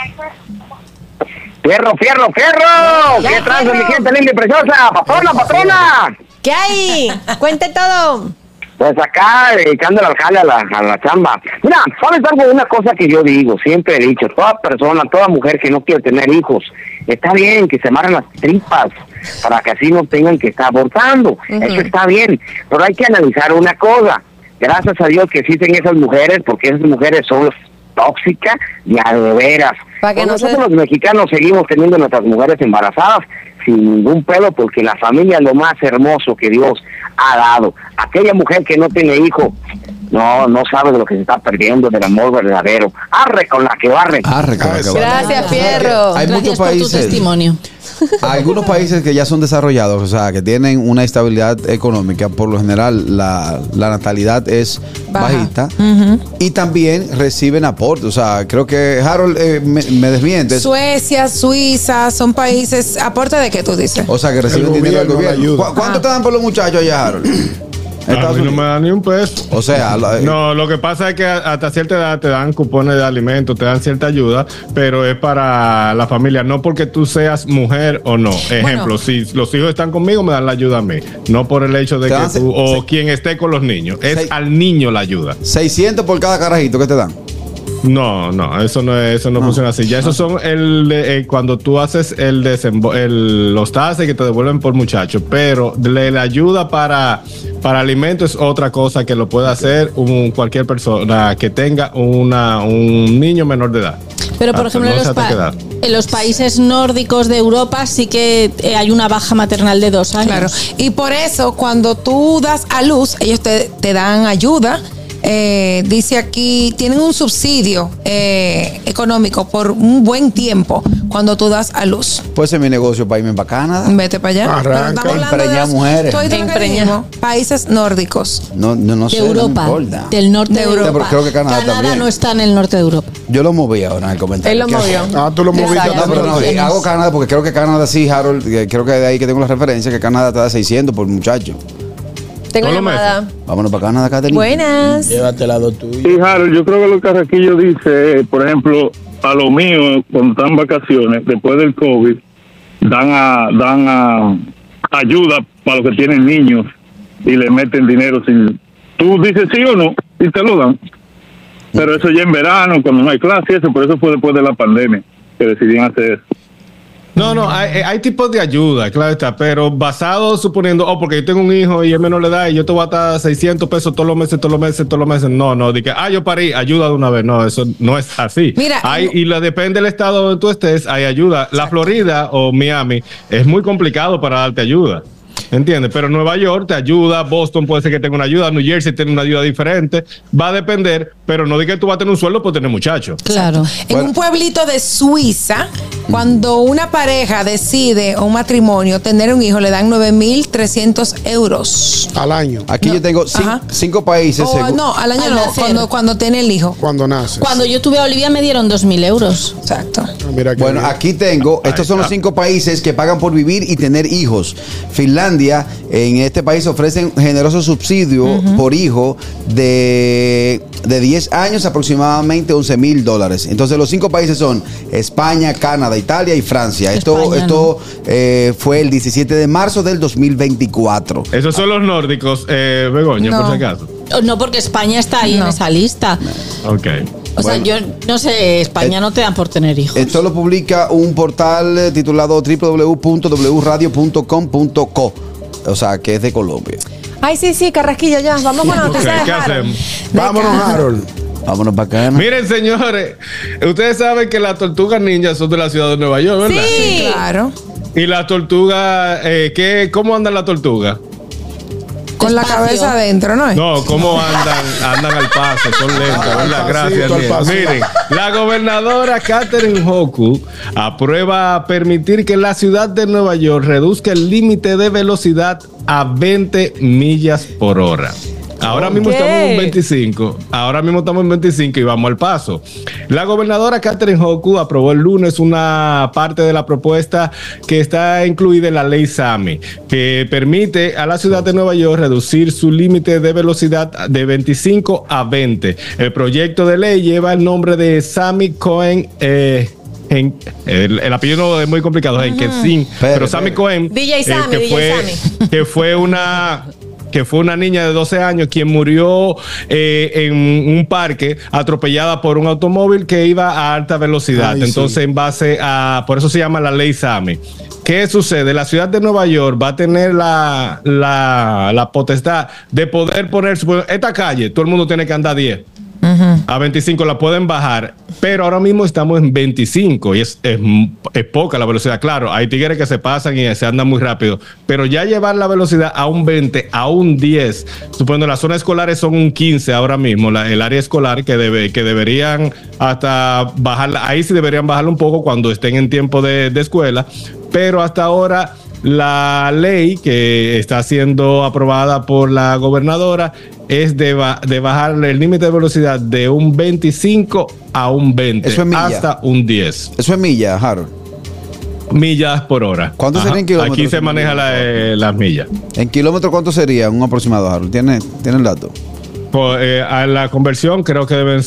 ¡Fierro, fierro, fierro! Ya, ¿Qué tranza, fierro. mi gente linda y preciosa? ¡Patrona, patrona! ¿Qué hay? Cuente todo. Pues acá, dedicándole al jale a la, a la chamba. Mira, ¿sabes algo? Una cosa que yo digo, siempre he dicho, toda persona, toda mujer que no quiere tener hijos, está bien que se amarren las tripas para que así no tengan que estar abortando. Uh-huh. Eso está bien, pero hay que analizar una cosa. Gracias a Dios que existen esas mujeres, porque esas mujeres son tóxicas y a de veras. Que no nosotros se... los mexicanos seguimos teniendo nuestras mujeres embarazadas sin ningún pelo, porque la familia es lo más hermoso que Dios ha dado. Aquella mujer que no tiene hijo, no no sabe de lo que se está perdiendo, del amor verdadero. Arre con la que barre. Arre con la que barre. Gracias, Fierro. Hay Gracias muchos por países. tu testimonio. Algunos países que ya son desarrollados, o sea, que tienen una estabilidad económica, por lo general la, la natalidad es Baja. bajita, uh-huh. y también reciben aporte. O sea, creo que Harold eh, me, me desmiente. Suecia, Suiza, son países. ¿Aporte de qué tú dices? O sea, que reciben El dinero del gobierno gobierno. ayuda. ¿Cu- ¿Cuánto Ah. te dan por los muchachos allá, Harold? A mí no me dan ni un peso. O sea, la- No, lo que pasa es que hasta cierta edad te dan cupones de alimentos, te dan cierta ayuda, pero es para la familia, no porque tú seas mujer o no. Ejemplo, Bueno. si los hijos están conmigo, me dan la ayuda a mí. No por el hecho de Te que dan tú, se- o se- quien esté con los niños. Es se- al niño la ayuda. seiscientos por cada carajito que te dan. No, no, eso no es, eso no, No. funciona así. Ya esos son el de, eh, cuando tú haces el desembo el, los tases que te devuelven por muchacho, pero le, la ayuda para, para alimentos es otra cosa que lo puede hacer un, cualquier persona que tenga una, un niño menor de edad. Pero, por Hasta ejemplo, en no los, sé hasta qué pa- edad. en los países nórdicos de Europa sí que eh, hay una baja maternal de dos años. Claro. Y por eso, cuando tú das a luz, ellos te, te dan ayuda. Eh, dice aquí, tienen un subsidio eh, económico por un buen tiempo cuando tú das a luz. Puede ser mi negocio para irme para Canadá. Vete para allá. Arranca. Pero estamos hablando de Empreñar los- mujeres. ¿tú oíste lo que Empreñar. dijimos? Países nórdicos. No, no, no De sé. Europa, no me importa. del norte de, De Europa. Europa. Sí, pero creo que Canadá también. no está en el norte de Europa. Yo lo moví ahora en el comentario. Él lo ¿Qué movió. haces? Ah, tú lo moviste. Exacto. No, pero no, eh, hago Canadá porque creo que Canadá sí, Harold, que creo que de ahí que tengo la referencia, que Canadá te da seiscientos por muchacho. Tengo Todos los llamada. Vámonos para Canadá, Caterina. Buenas. Llévate la dos tuyas. Sí, Harold, yo creo que lo que Carraquillo dice, eh, por ejemplo, a lo mío, cuando están vacaciones, después del COVID, dan a, dan a ayuda para los que tienen niños y le meten dinero sin... Tú dices sí o no y te lo dan. Pero eso ya en verano, cuando no hay clase, eso, por eso fue después de la pandemia que decidieron hacer eso. No, no, hay, hay tipos de ayuda, claro está, pero basado suponiendo, oh, porque yo tengo un hijo y es menor de edad y yo te voy a dar seiscientos pesos todos los meses, todos los meses, todos los meses. No, no, de que, ah, yo parí, ayuda de una vez. No, eso no es así. Mira, hay, y la, depende del estado donde tú estés, hay ayuda. La Florida o Miami es muy complicado para darte ayuda. ¿Entiendes? Pero Nueva York te ayuda, Boston puede ser que tenga una ayuda, New Jersey tiene una ayuda diferente, va a depender, pero no diga que tú vas a tener un sueldo por tener muchachos. Claro. En Bueno. un pueblito de Suiza, cuando una pareja decide, o un matrimonio, tener un hijo, le dan nueve mil trescientos euros. Al año. Aquí No. yo tengo cin- Ajá. cinco países. O, según- no, al año Al no, nacer. cuando, cuando tiene el hijo. Cuando naces. Cuando yo tuve a Olivia me dieron dos mil euros. Exacto. Ah, mira que Bueno, bien. aquí tengo, estos Ahí son los está. cinco países que pagan por vivir y tener hijos. Finlandia, Finlandia, en este país ofrecen generosos subsidios uh-huh. por hijo de, de diez años, aproximadamente once mil dólares. Entonces los cinco países son España, Canadá, Italia y Francia. España, esto esto no. eh, fue el diecisiete de marzo del dos mil veinticuatro. Esos son los nórdicos, eh, Begoña, no. por si acaso. No, porque España está ahí no. en esa lista. Ok. O sea, bueno, yo no sé, España eh, no te dan por tener hijos. Esto lo publica un portal titulado doble u doble u doble u punto w radio punto com punto co. O sea, que es de Colombia. Ay, sí, sí, Carrasquillo, ya. Vamos con la noticia okay, de ¿qué Harold. hacemos? Vámonos, Harold. Vámonos para acá, ¿no? Miren, señores, ustedes saben que las tortugas ninjas son de la ciudad de Nueva York, ¿verdad? Sí, sí claro. Y las tortugas, eh, ¿qué, ¿cómo andan las tortugas? Con la cabeza adentro, ¿no es? No, ¿cómo andan? Andan al paso, son lentas, ¿verdad? Gracias. Miren, la gobernadora Katherine Hochul aprueba permitir que la ciudad de Nueva York reduzca el límite de velocidad a veinte millas por hora. Ahora okay. mismo estamos en veinticinco. Ahora mismo estamos en veinticinco y vamos al paso. La gobernadora Katherine Hochul aprobó el lunes una parte de la propuesta que está incluida en la ley SAMI, que permite a la ciudad de Nueva York reducir su límite de velocidad de veinticinco a veinte. El proyecto de ley lleva el nombre de Sami Cohen. Eh, En, el, el apellido es muy complicado, es uh-huh. que sí, pero, pero Sami Cohen, D J Sammy, eh, que, D J fue, Sammy. que fue una que fue una niña de doce años quien murió eh, en un parque atropellada por un automóvil que iba a alta velocidad. Ay, Entonces, sí. en base a, por eso se llama la ley SAMI. ¿Qué sucede? La ciudad de Nueva York va a tener la, la, la potestad de poder poner esta calle, todo el mundo tiene que andar diez. Uh-huh. A veinticinco la pueden bajar, pero ahora mismo estamos en veinticinco y es, es, es poca la velocidad. Claro, hay tigres que se pasan y se andan muy rápido, pero ya llevar la velocidad a un veinte, a un diez, suponiendo las zonas escolares son un quince ahora mismo, la, el área escolar que, debe, que deberían hasta bajarla, ahí sí deberían bajarla un poco cuando estén en tiempo de, de escuela, pero hasta ahora la ley que está siendo aprobada por la gobernadora es de, ba- de bajar el límite de velocidad de un veinticinco a un veinte. Eso es milla. Hasta un diez. Eso es milla, Harold. Millas por hora. ¿Cuánto serían kilómetros? Aquí se maneja la, eh, las millas. ¿En kilómetros cuánto sería un aproximado, Harold? ¿Tiene, ¿tiene el dato? Pues, eh, a la conversión creo que deben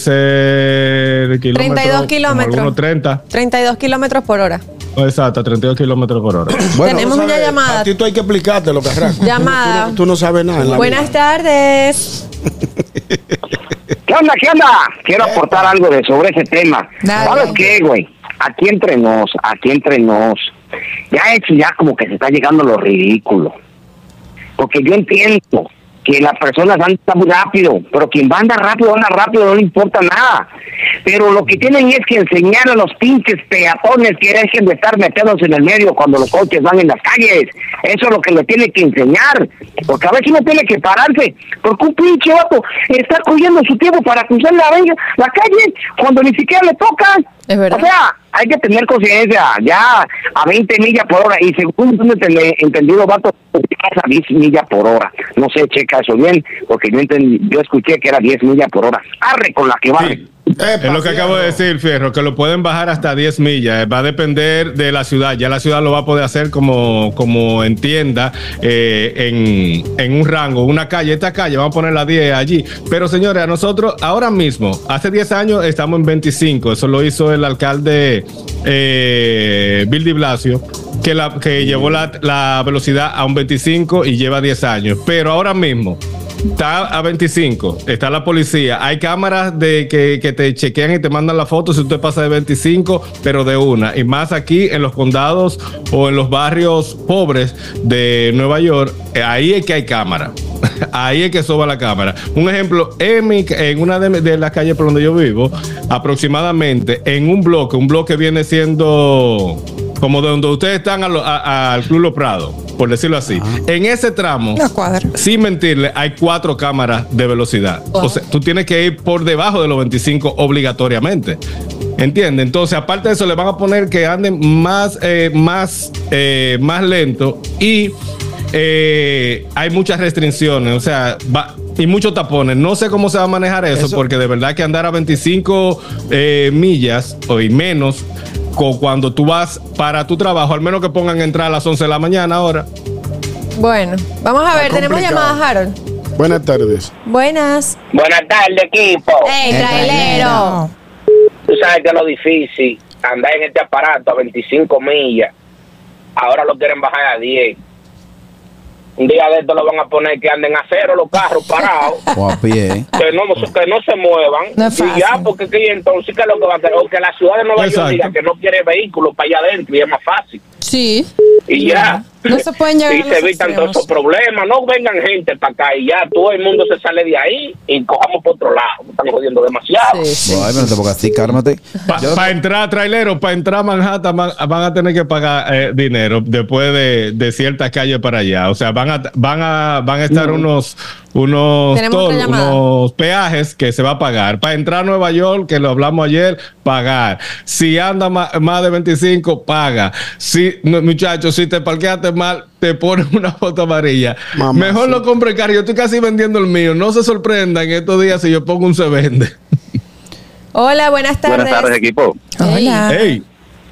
ser treinta y dos kilómetros. treinta. treinta y dos kilómetros por hora. Exacto, treinta y dos kilómetros por hora. Bueno, tenemos una llamada. A ti tú hay que explicártelo, Carrasco. Llamada. Tú, tú, tú no sabes nada. En la Buenas vida. tardes. ¿Qué onda? ¿Qué onda? Quiero aportar algo de sobre ese tema. Dale. ¿Sabes qué, güey? Aquí entre nos, aquí entre nos. Ya es ya como que se está llegando a lo ridículo. Porque yo entiendo que las personas andan muy rápido, pero quien va a andar rápido, anda rápido, no le importa nada. Pero lo que tienen es que enseñar a los pinches peatones que dejen de estar metiéndose en el medio cuando los coches van en las calles. Eso es lo que le tiene que enseñar. Porque a veces uno tiene que pararse, porque un pinche vato está cogiendo su tiempo para cruzar la, la calle cuando ni siquiera le toca. Es verdad. O sea, hay que tener conciencia, ya a veinte millas por hora, y según tengo entendido, vato, a diez millas por hora. No sé, checa eso bien, porque yo entendí, yo escuché que era diez millas por hora. Arre con la que va. Sí. Es lo que acabo de decir, Fierro, que lo pueden bajar hasta diez millas. Va a depender de la ciudad. Ya la ciudad lo va a poder hacer como, como entienda, eh, en, en un rango, una calle. Esta calle, vamos a poner la diez allí. Pero señores, a nosotros ahora mismo, hace diez años estamos en veinticinco. Eso lo hizo el alcalde eh, Bill de Blasio, que, la, que llevó la, la velocidad a un veinticinco y lleva diez años. Pero ahora mismo está a veinticinco, está la policía, hay cámaras de que, que te chequean y te mandan la foto si usted pasa de veinticinco, pero de una, y más aquí en los condados o en los barrios pobres de Nueva York, ahí es que hay cámara, ahí es que soba la cámara. Un ejemplo, en, mi, en una de, de las calles por donde yo vivo, aproximadamente en un bloque, un bloque viene siendo como de donde ustedes están a lo, a, al Club Los Prados, por decirlo así. Ajá. En ese tramo, sin mentirle, hay cuatro cámaras de velocidad. Wow. O sea, tú tienes que ir por debajo de los veinticinco obligatoriamente. ¿Entiendes? Entonces, aparte de eso, le van a poner que anden más, eh, más, eh, más lento y eh, hay muchas restricciones. O sea, va... y muchos tapones. No sé cómo se va a manejar eso, eso. porque de verdad que andar a veinticinco eh, millas o y menos cuando tú vas para tu trabajo, al menos que pongan entrar a las once de la mañana ahora. Bueno, vamos a ver, Está tenemos complicado. llamadas, Harold. Buenas tardes. Buenas. Buenas tardes, equipo. ¡Ey, trailero! Tú sabes que es lo difícil, andar en este aparato a veinticinco millas. Ahora lo quieren bajar a diez. Un día de esto lo van a poner que anden a cero los carros parados. O a pie. Que no, que no se muevan. No es y ya, porque que, entonces, ¿qué es lo que va a hacer? O que la ciudad de Nueva York diga que no quiere vehículos para allá adentro y es más fácil. Sí. Y ya. No se pueden llegar Y a se los evitan extremos. todos esos problemas. No vengan gente para acá y ya todo el mundo se sale de ahí y cojamos por otro lado. Están jodiendo demasiado. Sí, sí. Ay, pero no te pongas así, cálmate. Para Yo- entrar, traileros, para entrar a Manhattan van, van a tener que pagar eh, dinero después de, de ciertas calles para allá. O sea, van a, van a, van a estar unos, unos, Tenemos otra toll, llamada. unos peajes que se va a pagar. Para entrar a Nueva York, que lo hablamos ayer, pagar. Si anda ma- más de veinticinco, paga. Si, no, muchachos, si te parqueaste mal, te ponen una foto amarilla. Mamá, Mejor sí. lo compre caro. Yo estoy casi vendiendo el mío. No se sorprendan estos días si yo pongo un se vende. Hola, buenas tardes. Buenas tardes, equipo. Hola. Ey.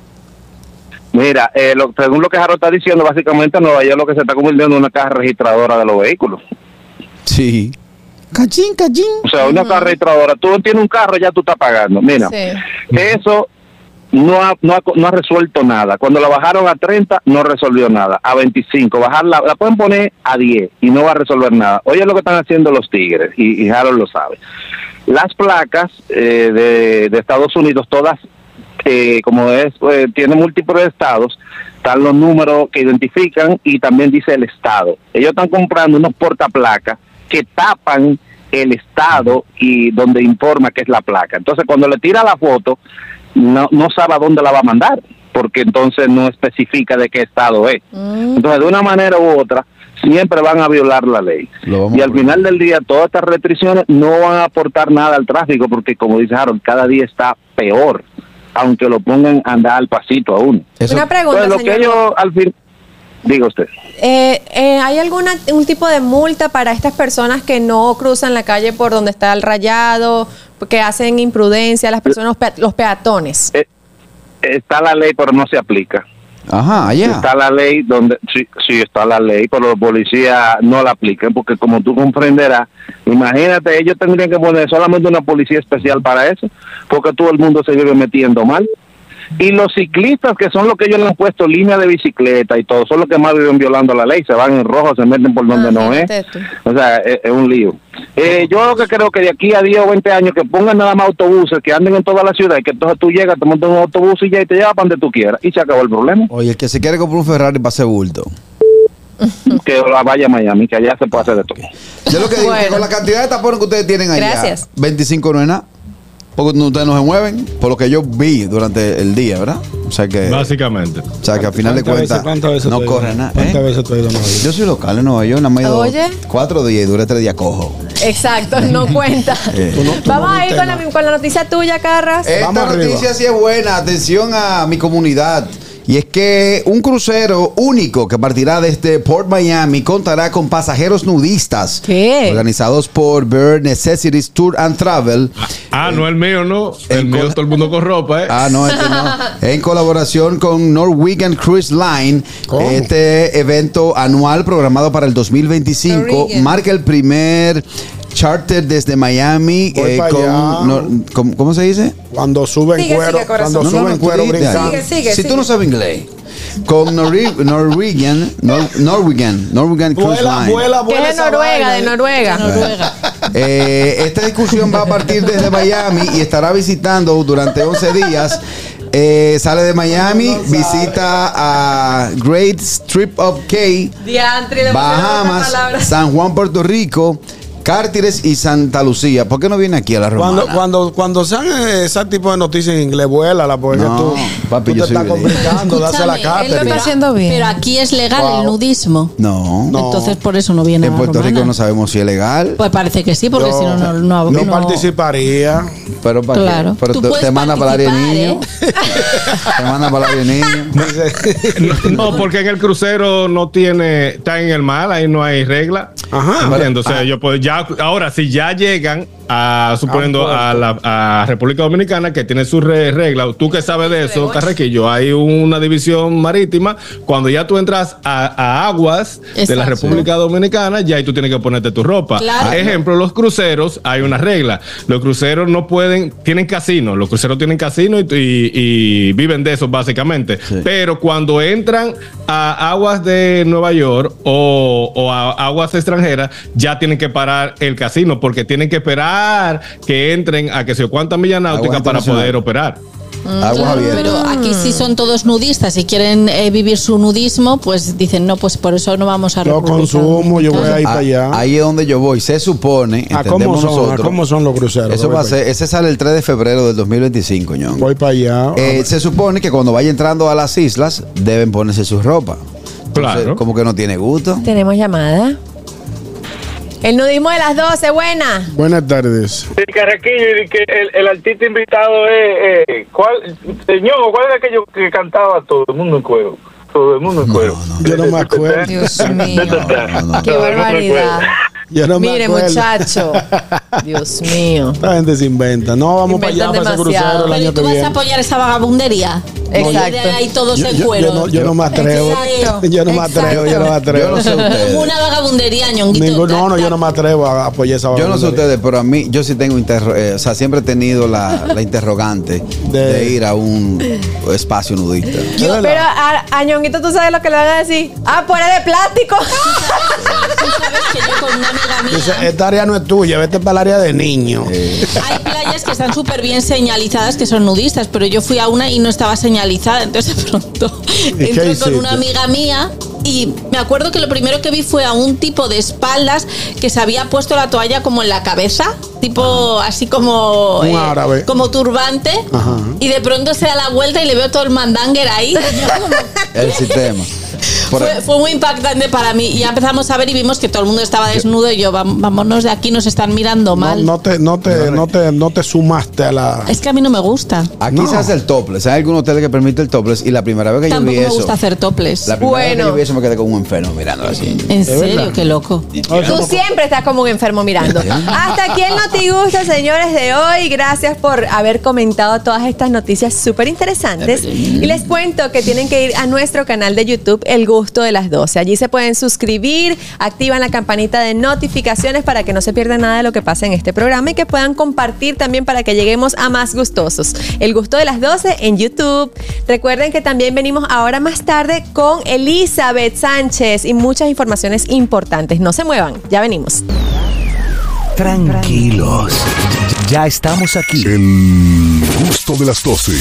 Mira, eh, lo, según lo que Jaro está diciendo, básicamente Nueva York lo que se está convirtiendo en una caja registradora de los vehículos. Sí. Cachín, cachín. O sea, una caja registradora. Tú tienes un carro, ya tú estás pagando. Mira, Sí. eso no ha, no, ha, no ha resuelto nada. Cuando la bajaron a treinta, no resolvió nada. A veinticinco, bajarla, la pueden poner a diez y no va a resolver nada. Oye, lo que están haciendo los tigres, y, y Harold lo sabe. Las placas eh, de, de Estados Unidos, todas, eh, como es, eh, tiene múltiples estados, están los números que identifican y también dice el estado. Ellos están comprando unos portaplacas que tapan el estado y donde informa que es la placa. Entonces, cuando le tira la foto, no, no sabe a dónde la va a mandar, porque entonces no especifica de qué estado es. Entonces, de una manera u otra, siempre van a violar la ley. Lo vamos Y a al ver. final del día, todas estas restricciones no van a aportar nada al tráfico, porque como dice Harold, cada día está peor, aunque lo pongan a andar al pasito a uno. Eso- Una pregunta, Entonces, lo que señor. ellos al fin... Diga usted. Eh, eh, ¿Hay alguna un tipo de multa para estas personas que no cruzan la calle por donde está el rayado, que hacen imprudencia, las personas, pe- los peatones? Eh, está la ley, pero no se aplica. Ajá, allá. Está la ley donde sí, sí está la ley, pero los policías no la aplican porque como tú comprenderás, imagínate, ellos tendrían que poner solamente una policía especial para eso, porque todo el mundo se vive metiendo mal. Y los ciclistas, que son los que ellos le han puesto línea de bicicleta y todo, son los que más viven violando la ley, se van en rojo, se meten por donde Ah, no es. fíjate tú. O sea, es, es un lío. Eh, yo lo que creo que de aquí a diez o veinte años que pongan nada más autobuses que anden en toda la ciudad y que entonces tú llegas, te montas en un autobús y ya y te llevas para donde tú quieras y se acabó el problema. Oye, el que se quiere comprar un Ferrari para hacer bulto. Que la vaya a Miami, que allá se puede hacer de todo. Yo lo que digo es que Bueno. con la cantidad de tapones que ustedes tienen allá, Gracias. veinticinco no es nada. Porque no- ustedes no se mueven, por lo que yo vi durante el día, ¿verdad? O sea que, Básicamente. o sea que al final de ¿Cuántas cuentas veces- cuántas veces no tú has ido? corre nada. ¿Cuántas ¿eh? veces tú has ido a Nueva York? Yo soy local en Nueva York, nada más he ido Oye. cuatro días y duré tres días cojo. Exacto, no cuenta. Eh. Tú no- tú Vamos no a ir viste con la, nada. con la noticia tuya, Carras. Esta Vamos arriba. noticia sí es buena. Atención a mi comunidad. Y es que un crucero único que partirá desde Port Miami contará con pasajeros nudistas. ¿Qué? Organizados por Bare Necessities Tour and Travel. Ah, no el mío, no. El en mío con- todo el mundo con ropa, ¿eh? Ah, no, este no. En colaboración con Norwegian Cruise Line, ¿Cómo? este evento anual programado para el dos mil veinticinco Norwegian. marca el primer charter desde Miami Voy eh, pa' con, allá. no, ¿cómo, cómo se dice? Cuando suben Sigue, cuero, sigue, corazón. cuando No, no, suben no, cuero tú di- brincando. Sigue, sigue, si sigue. tú no sabes inglés, con Norri- Norwegian, Nor- Norwegian, Norwegian Cruise Vuela, Line. vuela, Que vuela. es de esa Noruega, vaina. de Noruega. Noruega. Eh, esta discusión va a partir desde Miami y estará visitando durante once días. Eh, sale de Miami, visita a Great Strip of Cay, Diantre, le pusieron otra Bahamas, palabra. San Juan, Puerto Rico, Cártires y Santa Lucía. ¿Por qué no viene aquí a la Cuando, Romana? cuando, cuando sean ese tipo de noticias en inglés, vuélala, porque No, tú, papi, tú yo te soy estás bilingüe. complicando, dásela a Escúchame, él lo Catherine. está haciendo bien. Pero aquí es legal Wow. el nudismo. No. No. Entonces por eso no viene En a la Puerto romana. Rico no sabemos si es legal. Pues parece que sí, porque Yo si no, no, no, no no- participaría. Pero para Claro. qué? Pero Tú te, puedes te manda para el área de participar, niños. Te manda para el área de niños. No, porque en el crucero no tiene, está en el mar, ahí no hay regla. Ajá. Entiendo, o sea, yo puedo ya, ahora si ya llegan a, suponiendo a la a República Dominicana, que tiene sus re, reglas. Tú que sabes de eso, Carraquillo, hay una división marítima. Cuando ya tú entras a, a aguas Exacto. de la República Dominicana, ya ahí tú tienes que ponerte tu ropa. Claro. Ejemplo, los cruceros, hay una regla. Los cruceros no pueden, tienen casino. Los cruceros tienen casino y, y, y viven de eso básicamente. Sí. Pero cuando entran a aguas de Nueva York o, o a aguas extranjeras, ya tienen que parar el casino porque tienen que esperar que entren a que se cuántas millas náuticas para poder operar. Mm, claro, pero aquí sí son todos nudistas y quieren eh, vivir su nudismo, pues dicen no, pues por eso no vamos a Lo consumo, yo voy a ir para allá. Ahí es donde yo voy. Se supone, ¿A cómo son, nosotros, ¿a cómo son los cruceros? Eso va a ser, ese sale el tres de febrero del dos mil veinticinco, ñón. Voy para allá. Eh, se supone que cuando vaya entrando a las islas deben ponerse su ropa. Entonces, claro. Como que no tiene gusto. Tenemos llamada. El nudismo de las doce, buena. Buenas tardes. El Carraquillo y que el, el artista invitado es, eh, ¿cuál, señor, cuál era aquello que cantaba todo el mundo en cuero? Todo el mundo en cuero. No, no, yo no me acuerdo. Dios mío. No, no, no. Qué barbaridad. Yo no Mire, me muchacho. Dios mío. La gente se inventa. No, vamos Inventan para allá, para ese crucero el año que viene. ¿Tú vas a apoyar esa vagabundería? Exacto. Y de ahí todos yo, en yo, cuero. Yo no, yo no me atrevo. Exacto. Yo no me atrevo, yo no me atrevo. Yo no sé ustedes. Una vagabundería, ñonguito. Ningún, no, no, yo no me atrevo a apoyar esa vagabundería. Yo no sé ustedes, pero a mí, yo sí tengo interro, eh, o sea, siempre he tenido la, la interrogante de, de ir a un espacio nudista. Yo, pero a, a ñonguito, ¿tú sabes lo que le van a decir? Ah, pues eres de plástico. Tú sabes que yo con una amiga mía. Dice, esta área no es tuya, vete para el área de niños. Eh. Hay playas que están súper bien señalizadas que son nudistas, pero yo fui a una y no estaba señalizada, entonces de pronto entré con una amiga mía y me acuerdo que lo primero que vi fue a un tipo de espaldas que se había puesto la toalla como en la cabeza, tipo así como un eh, árabe, como turbante. Ajá. Y de pronto se da la vuelta y le veo todo el mandanger ahí. El sistema. Fue, fue muy impactante para mí. Y ya empezamos a ver y vimos que todo el mundo estaba desnudo y yo, vámonos de aquí, nos están mirando mal. No, no, te, no, te, no, te, no te sumaste a la... Es que a mí no me gusta. Aquí no. se hace el topless. Hay algunos hoteles que permiten el topless y la primera vez que Tampoco yo vi eso... Tampoco me gusta hacer topless. La primera bueno. vez que yo vi eso me quedé como un enfermo mirando así. ¿En serio? Qué loco. Tú siempre estás como un enfermo mirando. Hasta aquí el Noti Gusta, señores, de hoy. Gracias por haber comentado todas estas noticias súper interesantes. Y les cuento que tienen que ir a nuestro canal de YouTube, El Gusto de las doce. Allí se pueden suscribir, activan la campanita de notificaciones para que no se pierdan nada de lo que pasa en este programa y que puedan compartir también para que lleguemos a más gustosos. El Gusto de las doce en YouTube. Recuerden que también venimos ahora más tarde con Elizabeth Sánchez y muchas informaciones importantes. No se muevan, ya venimos. Tranquilos, ya estamos aquí. El Gusto de las doce.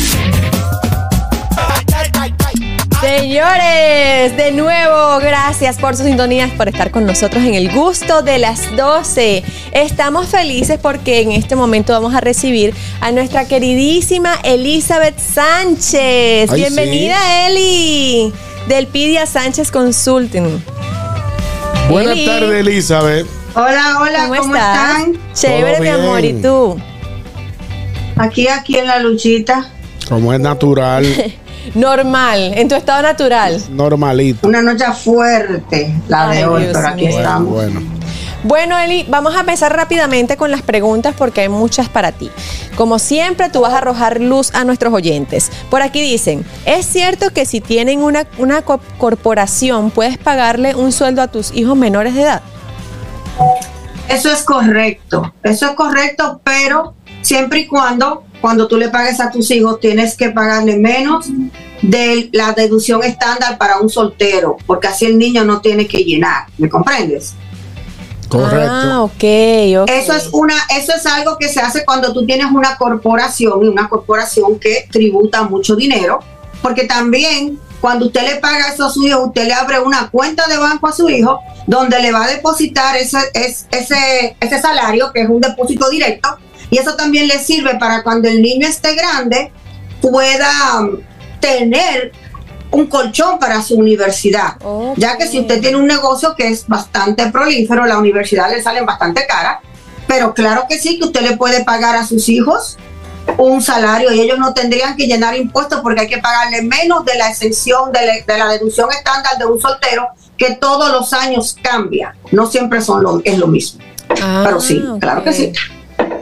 Señores, de nuevo, gracias por sus sintonías, por estar con nosotros en El Gusto de las doce. Estamos felices porque en este momento vamos a recibir a nuestra queridísima Elizabeth Sánchez. Ay, Bienvenida, sí. Eli, del Pidia Sánchez Consulting. Buenas Eli. tardes, Elizabeth. Hola, hola, ¿cómo, ¿cómo están? Chévere, mi amor, ¿y tú? Aquí, aquí en la luchita. Como es natural. Normal, en tu estado natural. Normalito. Una noche fuerte, la Ay, de hoy, Dios pero aquí mío. estamos. Bueno, bueno, Eli, vamos a empezar rápidamente con las preguntas porque hay muchas para ti. Como siempre, tú vas a arrojar luz a nuestros oyentes. Por aquí dicen, ¿es cierto que si tienen una, una co- corporación puedes pagarle un sueldo a tus hijos menores de edad? Eso es correcto, eso es correcto, pero siempre y cuando, cuando tú le pagues a tus hijos, tienes que pagarle menos de la deducción estándar para un soltero, porque así el niño no tiene que llenar, ¿me comprendes? Correcto. Ah, okay, ok. Eso es una, eso es algo que se hace cuando tú tienes una corporación, y una corporación que tributa mucho dinero, porque también cuando usted le paga eso a su hijo, usted le abre una cuenta de banco a su hijo, donde le va a depositar ese, ese, ese, ese salario, que es un depósito directo, y eso también le sirve para cuando el niño esté grande, pueda tener un colchón para su universidad. Okay. Ya que si usted tiene un negocio que es bastante prolífero, la universidad le sale bastante cara, pero claro que sí, que usted le puede pagar a sus hijos un salario y ellos no tendrían que llenar impuestos porque hay que pagarle menos de la exención de, le, de la deducción estándar de un soltero, que todos los años cambia, no siempre son lo, es lo mismo. Ah, pero sí, okay. Claro que sí.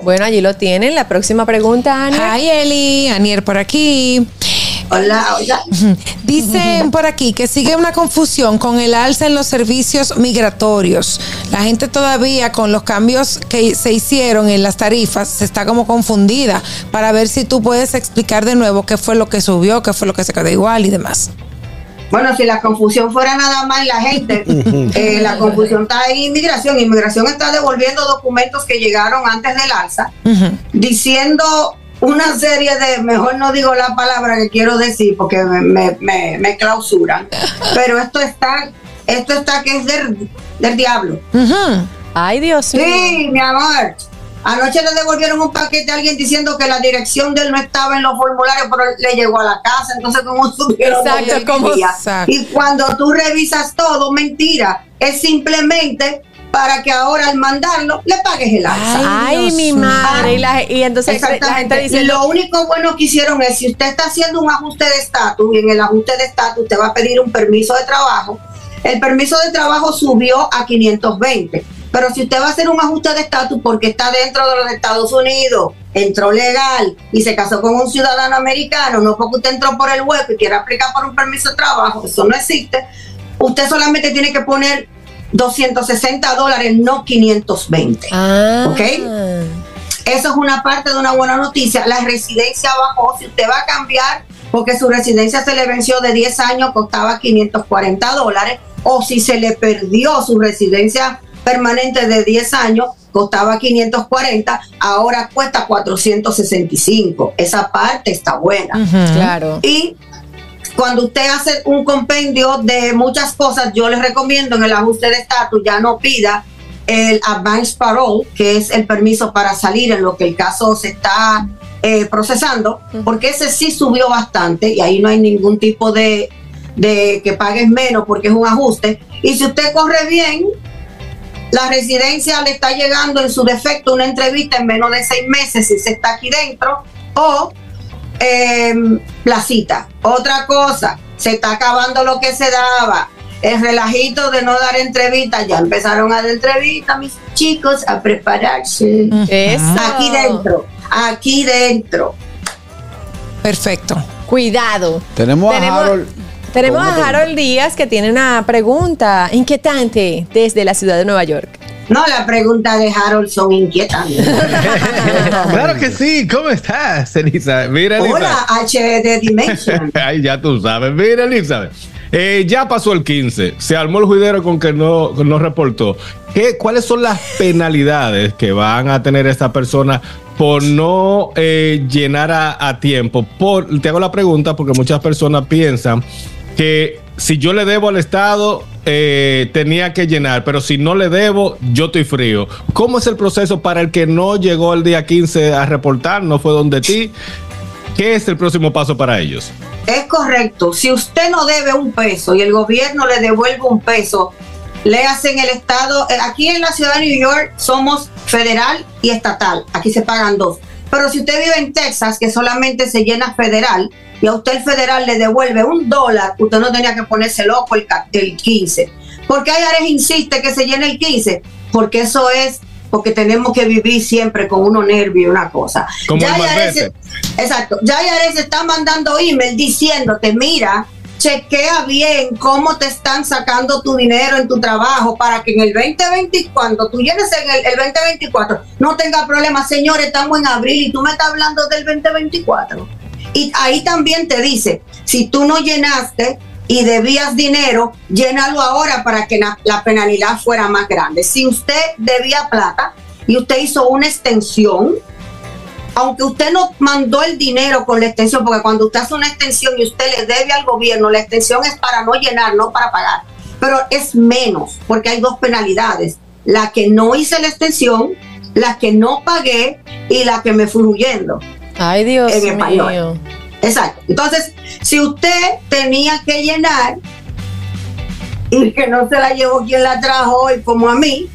Bueno, allí lo tienen. La próxima pregunta, Anier. Hi, Eli. Anier por aquí. Hola, hola. Dicen por aquí que sigue una confusión con el alza en los servicios migratorios. La gente todavía con los cambios que se hicieron en las tarifas se está como confundida, para ver si tú puedes explicar de nuevo qué fue lo que subió, qué fue lo que se quedó igual y demás. Bueno, si la confusión fuera nada más en la gente, eh, la confusión está en inmigración. Inmigración está devolviendo documentos que llegaron antes del alza, uh-huh. diciendo una serie de, mejor no digo la palabra que quiero decir porque me, me, me, me clausuran, pero esto está, esto está que es del, del diablo. Uh-huh. Ay, Dios mío. Sí, mi amor. Anoche le devolvieron un paquete a alguien diciendo que la dirección de él no estaba en los formularios, pero le llegó a la casa. Entonces, ¿cómo subieron? Exacto, ¿cómo? Exacto. Y cuando tú revisas todo, mentira. Es simplemente para que ahora al mandarlo le pagues el alza. Ay, Ay mi madre. Y, la, y entonces la gente dice... Y lo único bueno que hicieron es, si usted está haciendo un ajuste de estatus, y en el ajuste de estatus usted va a pedir un permiso de trabajo, el permiso de trabajo subió a quinientos veinte. Pero si usted va a hacer un ajuste de estatus porque está dentro de los Estados Unidos, entró legal y se casó con un ciudadano americano, no porque usted entró por el web y quiere aplicar por un permiso de trabajo, eso no existe. Usted solamente tiene que poner doscientos sesenta dólares, no quinientos veinte. Ah. ¿Ok? Eso es una parte de una buena noticia. La residencia bajó. Si usted va a cambiar porque su residencia se le venció de diez años, costaba quinientos cuarenta dólares. O si se le perdió su residencia permanente de diez años, costaba quinientos cuarenta, ahora cuesta cuatrocientos sesenta y cinco. Esa parte está buena. Uh-huh. Claro. Y cuando usted hace un compendio de muchas cosas, yo les recomiendo en el ajuste de estatus ya no pida el advance parole, que es el permiso para salir en lo que el caso se está eh, procesando, uh-huh. porque ese sí subió bastante y ahí no hay ningún tipo de, de que pagues menos porque es un ajuste. Y si usted corre bien, la residencia le está llegando en su defecto una entrevista en menos de seis meses si se está aquí dentro, o eh, la cita. Otra cosa, se está acabando lo que se daba, el relajito de no dar entrevistas. Ya empezaron a dar entrevistas, mis chicos, a prepararse. Eso. Aquí dentro, aquí dentro. Perfecto. Cuidado. Tenemos, Tenemos a Harold. Tenemos a Harold Díaz que tiene una pregunta inquietante desde la ciudad de Nueva York. No, las preguntas de Harold son inquietantes. Claro que sí. ¿Cómo estás, Elizabeth? Mira, Elizabeth. Hola, H D Dimension. Ay, ya tú sabes. Mira, Elizabeth. Eh, ya pasó el quince. Se armó el juidero con que no, no reportó. ¿Qué, ¿Cuáles son las penalidades que van a tener esta persona por no eh, llenar a, a tiempo? Por, te hago la pregunta porque muchas personas piensan que si yo le debo al Estado, eh, tenía que llenar, pero si no le debo, yo estoy frío. ¿Cómo es el proceso para el que no llegó el día quince a reportar, no fue donde ti? ¿Qué es el próximo paso para ellos? Es correcto. Si usted no debe un peso y el gobierno le devuelve un peso, le hacen el Estado. Aquí en la ciudad de New York somos federal y estatal. Aquí se pagan dos. Pero si usted vive en Texas, que solamente se llena federal, y a usted el federal le devuelve un dólar, usted no tenía que ponerse loco el, el quince. ¿Por qué Ayares insiste que se llene el quince? Porque eso es, porque tenemos que vivir siempre con unos nervios y una cosa. Como ya el Ayares, exacto. Ya Ayares está mandando email diciéndote, mira, chequea bien cómo te están sacando tu dinero en tu trabajo para que en el veinte veinte, cuando tú llenes en el, el veinte veinticuatro, no tenga problemas. Señores, estamos en abril y tú me estás hablando del veinte veinticuatro. Y ahí también te dice, si tú no llenaste y debías dinero, llénalo ahora para que la, la penalidad fuera más grande. Si usted debía plata y usted hizo una extensión, aunque usted no mandó el dinero con la extensión, porque cuando usted hace una extensión y usted le debe al gobierno, la extensión es para no llenar, no para pagar. Pero es menos, porque hay dos penalidades. La que no hice la extensión, la que no pagué y la que me fui huyendo. Ay, Dios en español. mío. Exacto. Entonces, si usted tenía que llenar y que no se la llevó quien la trajo hoy, como a mí,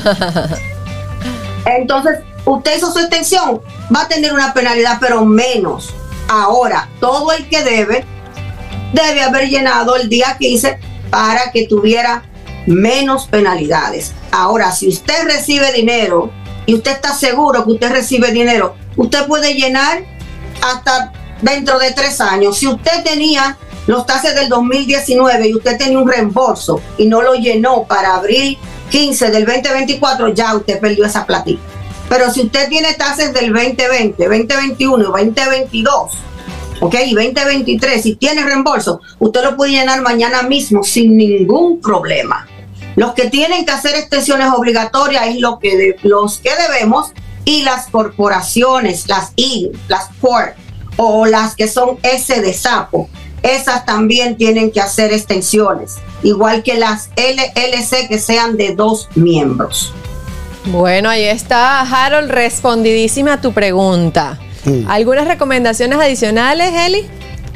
entonces usted hizo su extensión, va a tener una penalidad, pero menos. Ahora, todo el que debe, debe haber llenado el día quince para que tuviera menos penalidades. Ahora, si usted recibe dinero y usted está seguro que usted recibe dinero, usted puede llenar hasta dentro de tres años. Si usted tenía los taxes del dos mil diecinueve y usted tenía un reembolso y no lo llenó para abril quince del veinte veinticuatro, ya usted perdió esa platita. Pero si usted tiene taxes del veinte veinte, veinte veintiuno, veinte veintidós, ok, y veinte veintitrés, si tiene reembolso, usted lo puede llenar mañana mismo sin ningún problema. Los que tienen que hacer extensiones obligatorias es lo que de, los que debemos, y las corporaciones, las I, las Corp, o las que son S de sapo, esas también tienen que hacer extensiones, igual que las L L C que sean de dos miembros. Bueno, ahí está, Harold, respondidísima a tu pregunta. Mm. ¿Algunas recomendaciones adicionales, Eli?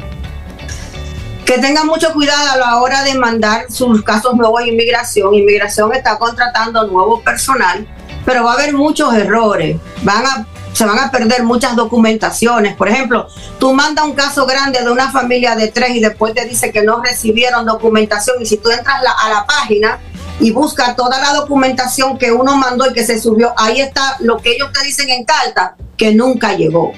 Que tengan mucho cuidado a la hora de mandar sus casos nuevos a inmigración. Inmigración está contratando nuevo personal, pero va a haber muchos errores. Van a, se van a perder muchas documentaciones. Por ejemplo, tú mandas un caso grande de una familia de tres y después te dice que no recibieron documentación. Y si tú entras la, a la página y buscas toda la documentación que uno mandó y que se subió, ahí está lo que ellos te dicen en carta, que nunca llegó.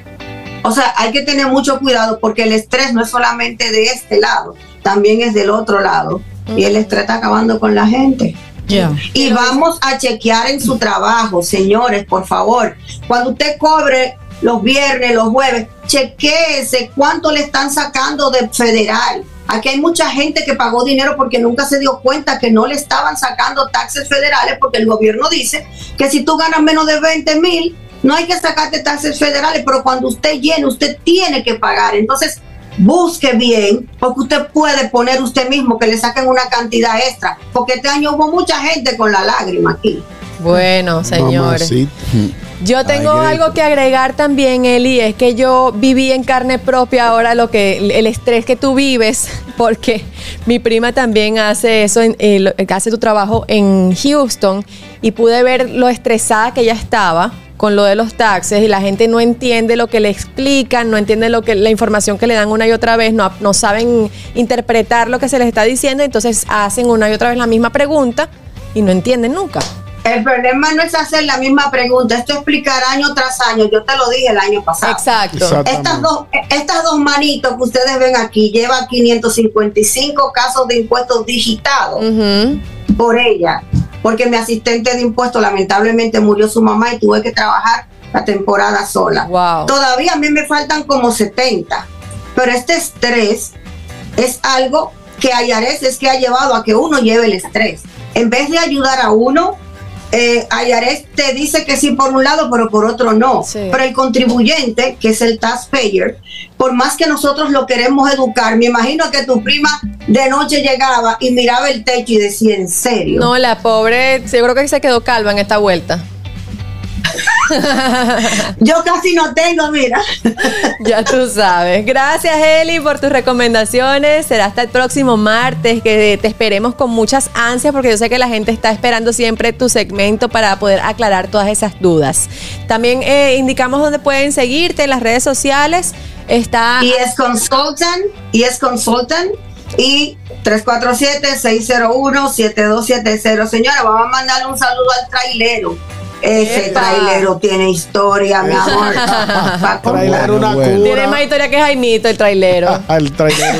O sea, hay que tener mucho cuidado porque el estrés no es solamente de este lado, también es del otro lado. Mm. Y el estrés está acabando con la gente. Yeah. Y vamos a chequear en su trabajo, señores, por favor. Cuando usted cobre los viernes, los jueves, chequéese cuánto le están sacando de federal. Aquí hay mucha gente que pagó dinero porque nunca se dio cuenta que no le estaban sacando taxes federales, porque el gobierno dice que si tú ganas menos de veinte mil, no hay que sacarte taxes federales, pero cuando usted llene, usted tiene que pagar. Entonces, busque bien, porque usted puede poner usted mismo que le saquen una cantidad extra, porque este año hubo mucha gente con la lágrima aquí. Bueno, señores. Mamacita. Yo tengo Ay, algo que agregar también, Eli, es que yo viví en carne propia ahora lo que el estrés que tú vives, porque mi prima también hace eso, en, eh, hace tu trabajo en Houston, y pude ver lo estresada que ella estaba con lo de los taxes, y la gente no entiende lo que le explican, no entiende lo que la información que le dan una y otra vez, no, no saben interpretar lo que se les está diciendo, entonces hacen una y otra vez la misma pregunta y no entienden nunca. El problema no es hacer la misma pregunta, esto es explicar año tras año. Yo te lo dije el año pasado. Exacto. Estas dos, estas dos manitos que ustedes ven aquí, lleva quinientos cincuenta y cinco casos de impuestos digitados uh-huh. por ella, porque mi asistente de impuestos lamentablemente murió su mamá y tuve que trabajar la temporada sola. Wow. Todavía a mí me faltan como setenta, pero este estrés es algo que a Yares es que ha llevado a que uno lleve el estrés. En vez de ayudar a uno, Eh, Ayares te dice que sí por un lado, pero por otro no. Sí. Pero el contribuyente, que es el taxpayer, por más que nosotros lo queremos educar, me imagino que tu prima de noche llegaba y miraba el techo y decía, ¿en serio? No, la pobre, seguro que se quedó calva en esta vuelta. Yo casi no tengo, mira. Ya tú sabes. Gracias, Eli, por tus recomendaciones. Será hasta el próximo martes, que te esperemos con muchas ansias, porque yo sé que la gente está esperando siempre tu segmento para poder aclarar todas esas dudas. También eh, indicamos dónde pueden seguirte en las redes sociales. Está y es Consultant, y es Consultant y tres cuatro siete, seis cero uno, siete dos siete cero. Señora, vamos a mandarle un saludo al trailero. Ese Epa. trailero tiene historia, mi amor. Trailero una cura. Tiene más historia que Jaimito, el trailero. El trailero.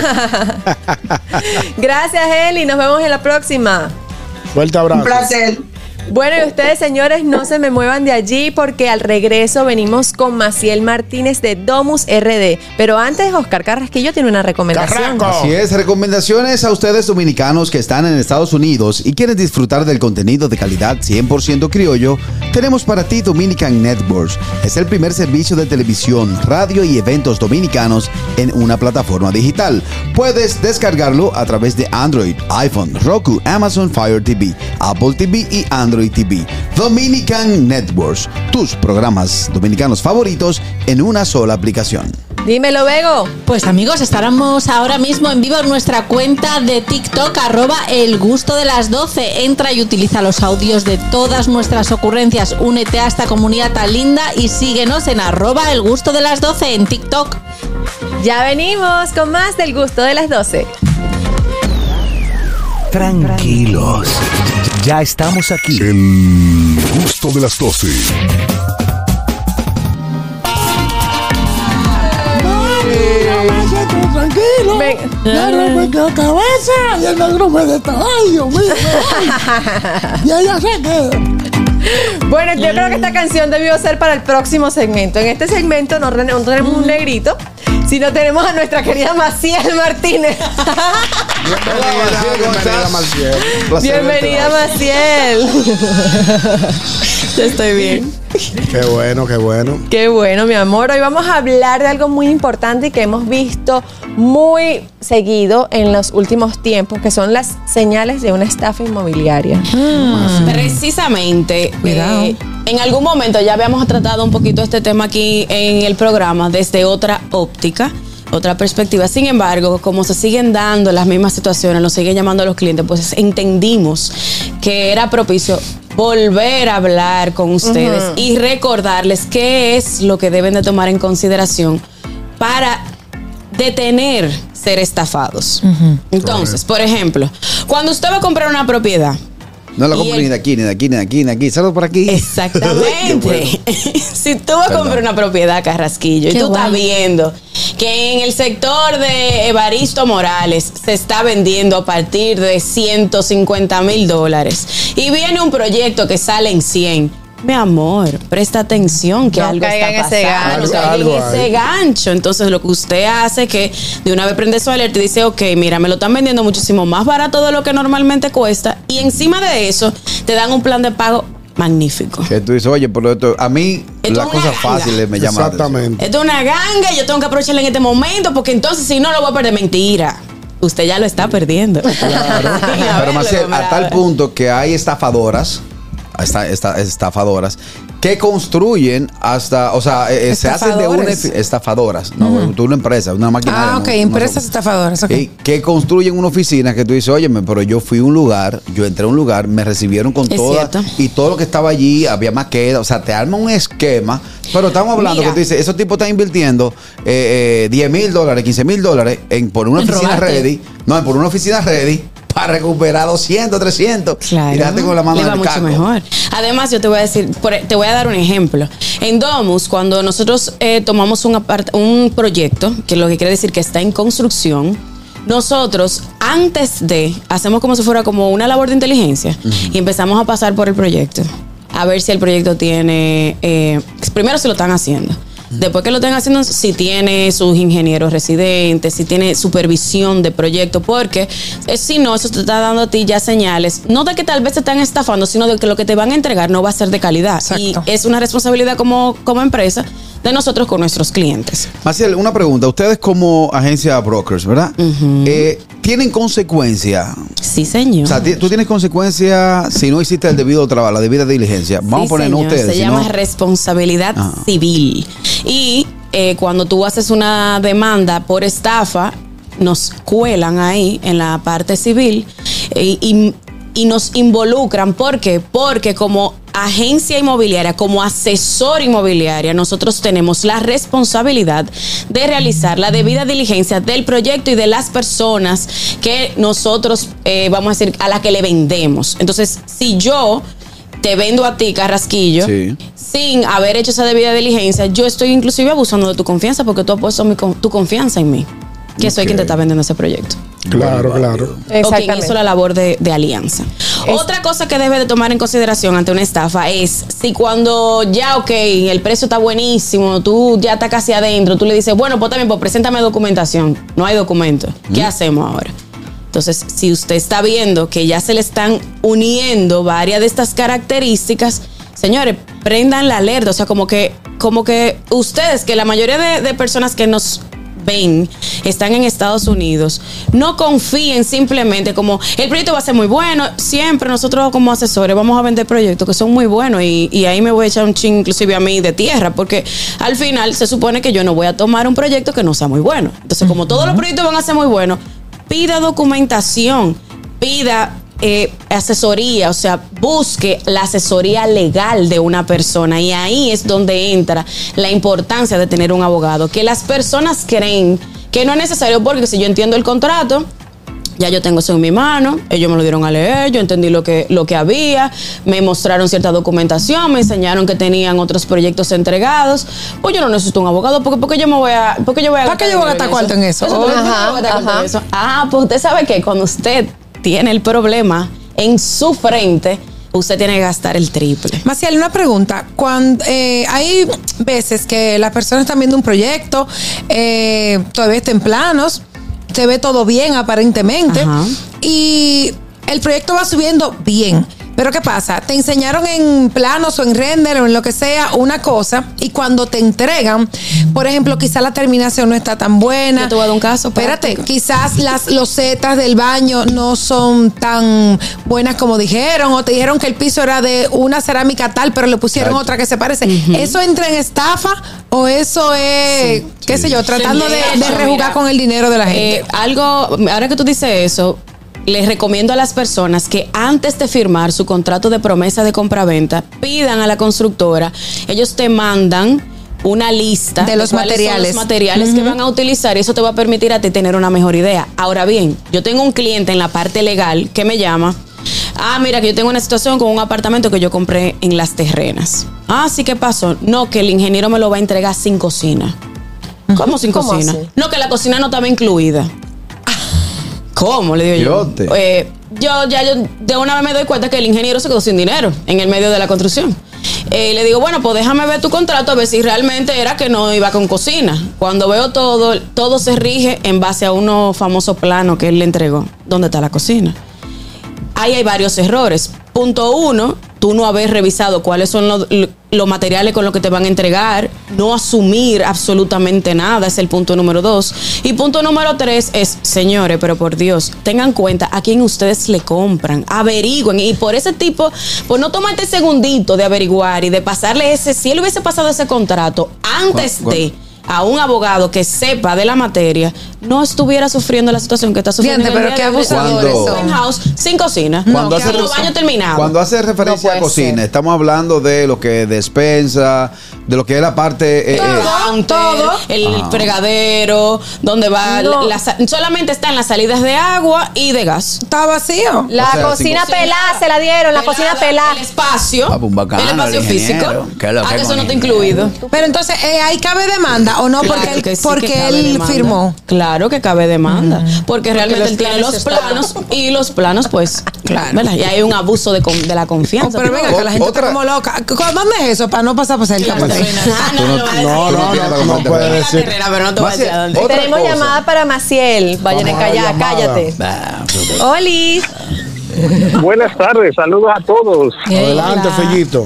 Gracias, Eli. Nos vemos en la próxima. Fuerte abrazo. Un placer. Bueno, y ustedes, señores, no se me muevan de allí, porque al regreso venimos con Maciel Martínez de Domus R D. Pero antes, Oscar Carrasquillo tiene una recomendación. Carraco. Así es, recomendaciones a ustedes dominicanos que están en Estados Unidos y quieren disfrutar del contenido de calidad cien por ciento criollo. Tenemos para ti Dominican Networks. Es el primer servicio de televisión, radio y eventos dominicanos en una plataforma digital. Puedes descargarlo a través de Android, iPhone, Roku, Amazon Fire T V, Apple T V y Android T V. Dominican Networks, tus programas dominicanos favoritos en una sola aplicación. Dímelo, Bego. Pues amigos, estaremos ahora mismo en vivo en nuestra cuenta de TikTok, arroba el gusto de las doce. Entra y utiliza los audios de todas nuestras ocurrencias. Únete a esta comunidad tan linda y síguenos en arroba el gusto de las doce en TikTok. Ya venimos con más del gusto de las doce. Tranquilos. Ya estamos aquí. El gusto de las doce. Tranquilo. Ya no me quedo cabeza y el negro me destaba. Ay, Dios mío. Y ella se queda. Bueno, yo creo que esta canción debió ser para el próximo segmento. En este segmento no, no tenemos un negrito, sino tenemos a nuestra querida Maciel Martínez. Bienvenida, Maciel. Bienvenida, Maciel. Yo estoy bien. Qué bueno, qué bueno. Qué bueno, mi amor. Hoy vamos a hablar de algo muy importante y que hemos visto muy seguido en los últimos tiempos, que son las señales de una estafa inmobiliaria. Mm. Precisamente. Cuidado. Eh, en algún momento ya habíamos tratado un poquito este tema aquí en el programa desde otra óptica, otra perspectiva. Sin embargo, como se siguen dando las mismas situaciones, nos siguen llamando a los clientes, pues entendimos que era propicio volver a hablar con ustedes uh-huh. y recordarles qué es lo que deben de tomar en consideración para detener ser estafados. Uh-huh. Entonces, por ejemplo, cuando usted va a comprar una propiedad, no la compro el... ni de aquí, ni de aquí, ni de aquí, ni de aquí. Salgo por aquí. Exactamente. Bueno. Si tú vas a comprar una propiedad, Carrasquillo, Qué y tú guay. estás viendo que en el sector de Evaristo Morales se está vendiendo a partir de ciento cincuenta mil dólares y viene un proyecto que sale en cien. Mi amor, presta atención que no algo está pasando. Ese gancho. Algo, algo en ese gancho. Entonces, lo que usted hace es que de una vez prende su alerta y dice, ok, mira, me lo están vendiendo muchísimo más barato de lo que normalmente cuesta. Y encima de eso, te dan un plan de pago magnífico. Que tú dices, oye, pero esto, a mí esto las cosas fáciles me llaman. Exactamente. Esto es una ganga y yo tengo que aprovecharla en este momento porque entonces si no lo voy a perder. Mentira. Usted ya lo está perdiendo. Claro. Pero Maciel, a tal punto que hay estafadoras Esta, esta, estafadoras que construyen hasta, o sea, eh, se hacen de una estafadoras, no, uh-huh. tú una empresa, una maquinaria. Ah, ok, no, empresas no estafadoras, ok. Que, que construyen una oficina que tú dices, óyeme, pero yo fui a un lugar, yo entré a un lugar, me recibieron con toda, y todo lo que estaba allí, había maqueta, o sea, te arma un esquema, pero estamos hablando Mira. que tú dices, esos tipos están invirtiendo eh, eh, diez mil dólares, quince mil dólares en por una oficina Robate. ready, no, por una oficina ready, para recuperar doscientos, trescientos. Claro. Y date con la mano Le va en el mucho caco. mejor. Además, yo te voy a decir, te voy a dar un ejemplo. En Domus, cuando nosotros eh, tomamos un, apart- un proyecto, que lo que quiere decir que está en construcción, nosotros, antes de, hacemos como si fuera como una labor de inteligencia uh-huh. y empezamos a pasar por el proyecto, a ver si el proyecto tiene, eh, primero si lo están haciendo. Después que lo estén haciendo, si tiene sus ingenieros residentes, si tiene supervisión de proyecto, porque eh, si no, eso te está dando a ti ya señales, no de que tal vez te están estafando, sino de que lo que te van a entregar no va a ser de calidad. Exacto. Y es una responsabilidad como, como empresa de nosotros con nuestros clientes. Maciel, una pregunta. Ustedes como agencia brokers, ¿verdad? Uh-huh. Eh, ¿Tienen consecuencia? Sí, señor. O sea, tú tienes consecuencia si no hiciste el debido trabajo, la debida diligencia. Vamos sí, a ponernos señor. ustedes. Se si llama no... responsabilidad uh-huh. civil. Y eh, cuando tú haces una demanda por estafa, nos cuelan ahí en la parte civil eh, y, y nos involucran. ¿Por qué? Porque como agencia inmobiliaria, como asesor inmobiliaria, nosotros tenemos la responsabilidad de realizar la debida diligencia del proyecto y de las personas que nosotros, eh, vamos a decir, a la que le vendemos. Entonces, si yo te vendo a ti, Carrasquillo, sí. sin haber hecho esa debida diligencia, yo estoy inclusive abusando de tu confianza porque tú has puesto mi, tu confianza en mí, que okay. soy quien te está vendiendo ese proyecto. Claro, claro. O quien hizo la labor de, de alianza. Es... Otra cosa que debe de tomar en consideración ante una estafa es si cuando ya, ok, el precio está buenísimo, tú ya estás casi adentro, tú le dices, bueno, pues también, pues preséntame documentación. No hay documento. ¿Qué mm. hacemos ahora? Entonces, si usted está viendo que ya se le están uniendo varias de estas características, señores, prendan la alerta. O sea, como que, como que ustedes, que la mayoría de, de personas que nos ven están en Estados Unidos, no confíen simplemente como el proyecto va a ser muy bueno. Siempre nosotros como asesores vamos a vender proyectos que son muy buenos y, y ahí me voy a echar un chin inclusive a mí de tierra, porque al final se supone que yo no voy a tomar un proyecto que no sea muy bueno. Entonces, como uh-huh. todos los proyectos van a ser muy buenos, pida documentación, pida eh, asesoría, o sea, busque la asesoría legal de una persona, y ahí es donde entra la importancia de tener un abogado, que las personas creen que no es necesario, porque si yo entiendo el contrato, Ya yo tengo eso en mi mano, ellos me lo dieron a leer, yo entendí lo que, lo que había, me mostraron cierta documentación, me enseñaron que tenían otros proyectos entregados. Pues yo no necesito un abogado, porque, porque yo me voy a... Porque yo voy a ¿Para qué yo voy a gastar cuarto en eso? Oh, ajá, ajá. Eso. Ah, pues usted sabe que cuando usted tiene el problema en su frente, usted tiene que gastar el triple. Maciel, una pregunta. Cuando eh, hay veces que las personas están viendo un proyecto, eh, todavía está en planos, se ve todo bien aparentemente, ajá, y el proyecto va subiendo bien. Pero ¿qué pasa? Te enseñaron en planos o en render o en lo que sea una cosa, y cuando te entregan, por ejemplo, quizás la terminación no está tan buena. Yo te voy a dar un caso. Espérate, práctico. Quizás las losetas del baño no son tan buenas como dijeron, o te dijeron que el piso era de una cerámica tal, pero le pusieron Exacto. otra que se parece. Uh-huh. ¿Eso entra en estafa o eso es, sí, qué sí. sé yo, tratando sí, de, de rejugar mira, con el dinero de la gente? Eh, algo, ahora que tú dices eso, les recomiendo a las personas que antes de firmar su contrato de promesa de compraventa, pidan a la constructora, ellos te mandan una lista de los de materiales, son los materiales uh-huh. que van a utilizar, y eso te va a permitir a ti tener una mejor idea. Ahora bien, yo tengo un cliente en la parte legal que me llama, ah, mira, que yo tengo una situación con un apartamento que yo compré en Las Terrenas. Ah, sí, ¿qué pasó? No, que el ingeniero me lo va a entregar sin cocina. ¿Cómo sin ¿Cómo cocina? Así? No, que la cocina no estaba incluida. ¿Cómo? Le digo yo. Eh, yo ya yo de una vez me doy cuenta que el ingeniero se quedó sin dinero en el medio de la construcción. Eh, le digo, bueno, pues déjame ver tu contrato a ver si realmente era que no iba con cocina. Cuando veo todo, todo se rige en base a unos famosos planos que él le entregó. ¿Dónde está la cocina? Ahí hay varios errores. Punto uno, tú no haber revisado cuáles son los, los materiales con los que te van a entregar, no asumir absolutamente nada, es el punto número dos. Y punto número tres es, señores, pero por Dios, tengan cuenta a quién ustedes le compran, averigüen, y por ese tipo, pues no toma este segundito de averiguar y de pasarle ese, si él hubiese pasado ese contrato antes ¿Cuál, cuál? de... a un abogado que sepa de la materia, no estuviera sufriendo la situación que está sufriendo. Diante, pero qué abusador eso. Penthouse sin cocina. Cuando, no, hace, los baños terminados. Cuando hace referencia no a cocina, ser. Estamos hablando de lo que es despensa, de lo que es la parte... Eh, todo, eh, todo. El Ajá. fregadero, donde va... No. La, la, solamente está en las salidas de agua y de gas. Está vacío. La o sea, cocina pelada se la dieron, la pelada, cocina pelada. El espacio. Ah, pues bacano, el espacio el físico. Que lo ah, que que eso no está incluido. Pero entonces, eh, ¿ahí cabe demanda o no? Claro porque él, que sí, porque que él demanda. firmó. Claro que cabe demanda. Mm. Porque, porque realmente él tiene los planos están. Y los planos, pues, claro. ¿verdad? Y hay un abuso de, de la confianza. Oh, pero venga, que la gente Otra. Está como loca. ¿Dónde es eso? Para no pasar por cerca. No, no, no, no, no puede decir. Pero no te voy a decir a dónde. Tenemos cosa. Llamada para Maciel. Vayan a callar, cállate. Oli. Buenas tardes, saludos a todos. Adelante, Fellito.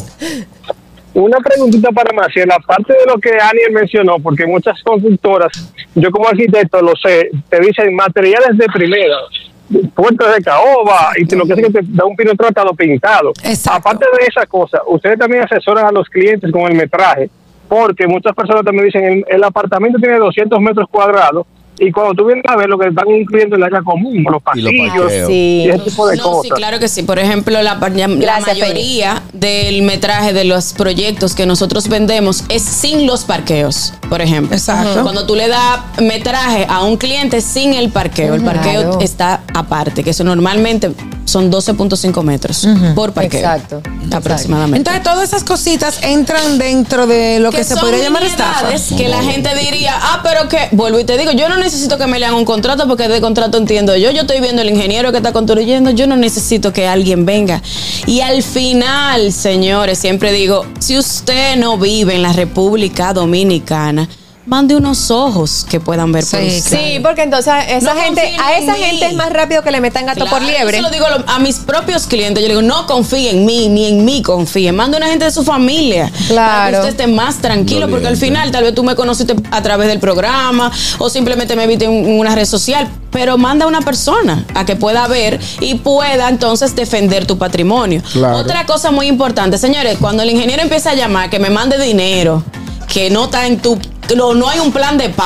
Una preguntita para Maciel, aparte de lo que Aniel mencionó, porque muchas constructoras, yo como arquitecto lo sé, te dicen materiales de primera, puertas de caoba, y lo que hace que te da un pino tratado pintado. Exacto. Aparte de esa cosa, ustedes también asesoran a los clientes con el metraje, porque muchas personas también dicen, el, el apartamento tiene doscientos metros cuadrados, y cuando tú vienes a ver lo que están incluyendo en el área común, los pasillos y, sí. y ese tipo de no, cosas. Sí, claro que sí. Por ejemplo, la, la Gracias, mayoría Feli. Del metraje de los proyectos que nosotros vendemos es sin los parqueos, por ejemplo. Exacto. Cuando tú le das metraje a un cliente sin el parqueo, el parqueo claro. está aparte, que eso normalmente son doce punto cinco metros uh-huh. por parqueo. Exacto. Aproximadamente. Entonces, todas esas cositas entran dentro de lo que, que se podría llamar estafa. Que la gente diría, ah, pero que, vuelvo y te digo, yo no necesito que me lean un contrato, porque de contrato entiendo yo, yo estoy viendo el ingeniero que está construyendo, yo no necesito que alguien venga. Y al final, señores, siempre digo, si usted no vive en la República Dominicana, mande unos ojos que puedan ver por sí, usted. Sí, porque entonces esa no gente, a esa gente es más rápido que le metan gato claro, por liebre. Yo lo digo a mis propios clientes, yo le digo, no confíen en mí, ni en mí confíen. Mande una gente de su familia. Claro. Para que usted esté más tranquilo, porque al final tal vez tú me conociste a través del programa o simplemente me viste en una red social, pero manda una persona a que pueda ver y pueda entonces defender tu patrimonio. Claro. Otra cosa muy importante, señores, cuando el ingeniero empieza a llamar, que me mande dinero, que no está en tu... No, no hay un plan de pago.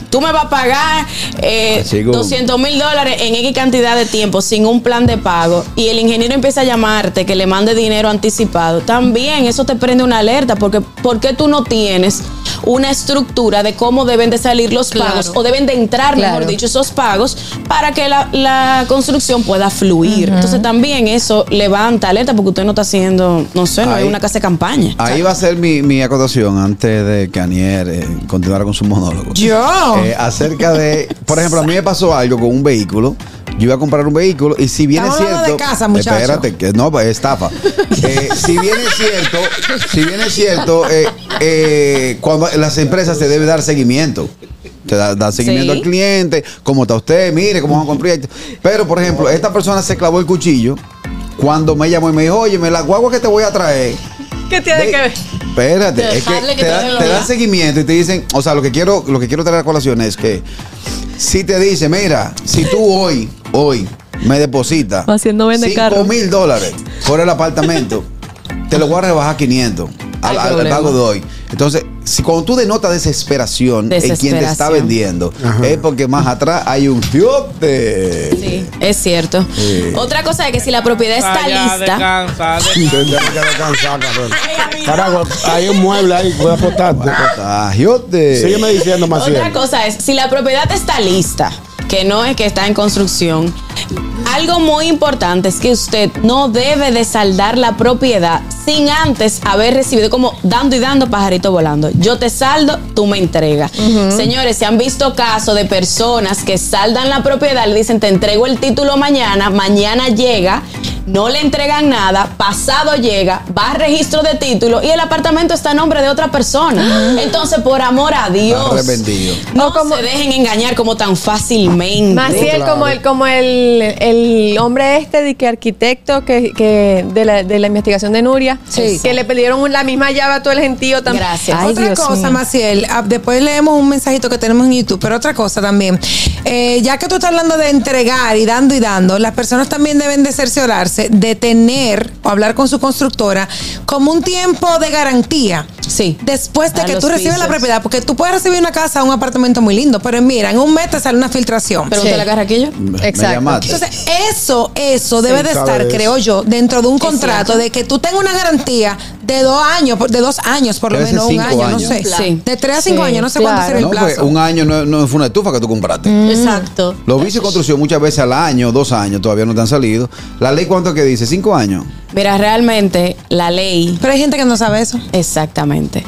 tú me vas a pagar eh, doscientos mil dólares en X cantidad de tiempo sin un plan de pago y el ingeniero empieza a llamarte que le mande dinero anticipado, también eso te prende una alerta porque ¿por qué tú no tienes una estructura de cómo deben de salir los pagos claro. o deben de entrar, claro. mejor dicho, esos pagos para que la, la construcción pueda fluir? Uh-huh. Entonces también eso levanta alerta porque usted no está haciendo, no sé, no hay una casa de campaña. Ahí va a ser mi, mi acotación antes de que Anier eh, continuara con su monólogo. Yo. Eh, acerca de, por ejemplo, a mí me pasó algo con un vehículo. Yo iba a comprar un vehículo y si bien es cierto, de casa, muchacho. Espérate, que no, pues estafa. Eh, si bien es cierto, si bien es cierto, eh, eh, cuando las empresas se debe dar seguimiento. Te da, da seguimiento sí. al cliente, cómo está usted, mire cómo vamos con el proyecto. Pero, por ejemplo, esta persona se clavó el cuchillo cuando me llamó y me dijo, oye, me la guagua que te voy a traer. ¿Qué tiene de, que ver? Espérate, es que, que te, da, te dan seguimiento y te dicen, o sea, lo que quiero, lo que quiero traer a colación es que si te dice, mira, si tú hoy, hoy me depositas cinco mil dólares por el apartamento, te lo voy a rebajar quinientos al, al, al pago de hoy. Entonces, si cuando tú denotas desesperación, desesperación. en quien te está vendiendo, ajá, es porque más atrás hay un fiote. Sí, es cierto. Sí. Otra cosa es que si la propiedad está ya, lista. Descansa, Carajo, hay un mueble ahí, voy a apostarte. Sígueme diciendo más. Otra cosa es, si la propiedad está lista, que no es que está en construcción, algo muy importante es que usted no debe de saldar la propiedad sin antes haber recibido, como dando y dando, pajarito volando. Yo te saldo, tú me entregas. Uh-huh. Señores, se han visto casos de personas que saldan la propiedad, le dicen, te entrego el título mañana, mañana llega, no le entregan nada, pasado llega, va a registro de título y el apartamento está a nombre de otra persona. Entonces, por amor a Dios, no, no como, se dejen engañar como tan fácilmente. Maciel, claro. como el, como el, el hombre este de que arquitecto que, que de, la, de la investigación de Nuria, sí, que le pidieron la misma llave a todo el gentío también. Gracias. Ay, otra Dios cosa, mío. Maciel, después leemos un mensajito que tenemos en YouTube, pero otra cosa también, eh, ya que tú estás hablando de entregar y dando y dando, las personas también deben de cerciorarse de tener o hablar con su constructora como un tiempo de garantía. Sí. Después de a que tú recibes pisos. la propiedad, porque tú puedes recibir una casa o un apartamento muy lindo, pero mira, en un mes te sale una filtración. Pregúntale sí. a Carraquillo. Exacto. Entonces, eso, eso debe sí, de estar, vez. creo yo, dentro de un contrato de que tú tengas una garantía de dos años, de dos años por lo menos, un año, años. no sé. Sí. De tres a cinco sí, años, no sé claro. cuánto será el no, plazo. Un año no, no fue una estufa que tú compraste. Mm. Exacto. Los vicios de construcción muchas veces al año, dos años, todavía no te han salido. ¿La ley cuánto que dice? ¿Cinco años? Mira, realmente la ley... Pero hay gente que no sabe eso. Exactamente.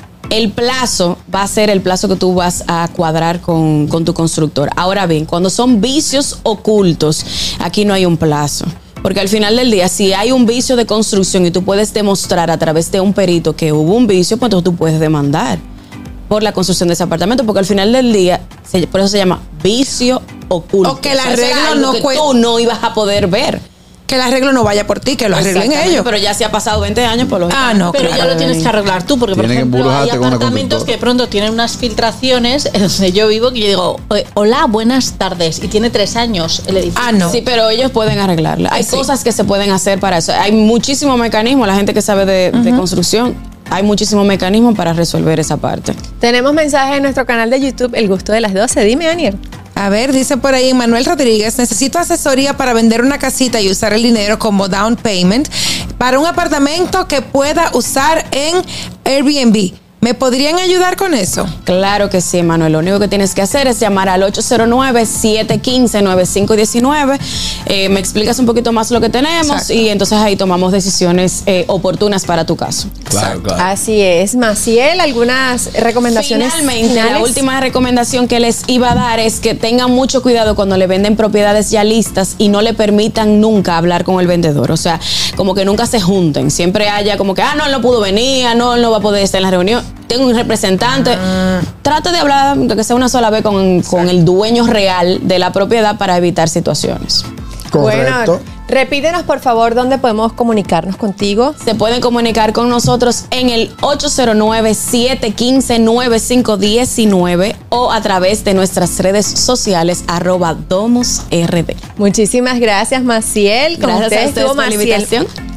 El plazo va a ser el plazo que tú vas a cuadrar con, con tu constructor. Ahora bien, cuando son vicios ocultos, aquí no hay un plazo. Porque al final del día, si hay un vicio de construcción y tú puedes demostrar a través de un perito que hubo un vicio, pues entonces tú puedes demandar por la construcción de ese apartamento. Porque al final del día, se, por eso se llama vicio oculto. O que el arreglo no que tú no ibas a poder ver. Que el arreglo no vaya por ti, que lo arreglen ellos. Pero ya se ha pasado veinte años, por lo Ah, no, pero claro. ya lo tienes que arreglar tú, porque por Tienen ejemplo hay apartamentos que de pronto tienen unas filtraciones donde yo vivo que yo digo, hola, buenas tardes, y tiene tres años el edificio. Ah, no. Sí, pero ellos pueden arreglarla. Hay sí. cosas que se pueden hacer para eso. Hay muchísimos mecanismos, la gente que sabe de, uh-huh. de construcción, hay muchísimos mecanismos para resolver esa parte. Tenemos mensajes en nuestro canal de YouTube, El Gusto de las doce. Dime, Anier. A ver, dice por ahí Manuel Rodríguez, necesito asesoría para vender una casita y usar el dinero como down payment para un apartamento que pueda usar en Airbnb. ¿Me podrían ayudar con eso? Claro que sí, Manuel. Lo único que tienes que hacer es llamar al ocho cero nueve, siete uno cinco, nueve cinco uno nueve. Eh, me explicas un poquito más lo que tenemos. Exacto. Y entonces ahí tomamos decisiones eh, oportunas para tu caso. Claro, claro. Así es. Maciel, ¿algunas recomendaciones? Finalmente, finales? La última recomendación que les iba a dar es que tengan mucho cuidado cuando le venden propiedades ya listas y no le permitan nunca hablar con el vendedor. O sea, como que nunca se junten. Siempre haya como que, ah, no, él no pudo venir, ah, no, él no va a poder estar en la reunión. Tengo un representante. Ah. Trate de hablar, que sea una sola vez, con, con el dueño real de la propiedad para evitar situaciones. Correcto. Bueno, repítenos por favor dónde podemos comunicarnos contigo. Se pueden comunicar con nosotros en el ocho cero nueve, siete uno cinco, nueve cinco uno nueve o a través de nuestras redes sociales arroba Domus R D. Muchísimas gracias, Maciel. Gracias a ustedes por la invitación.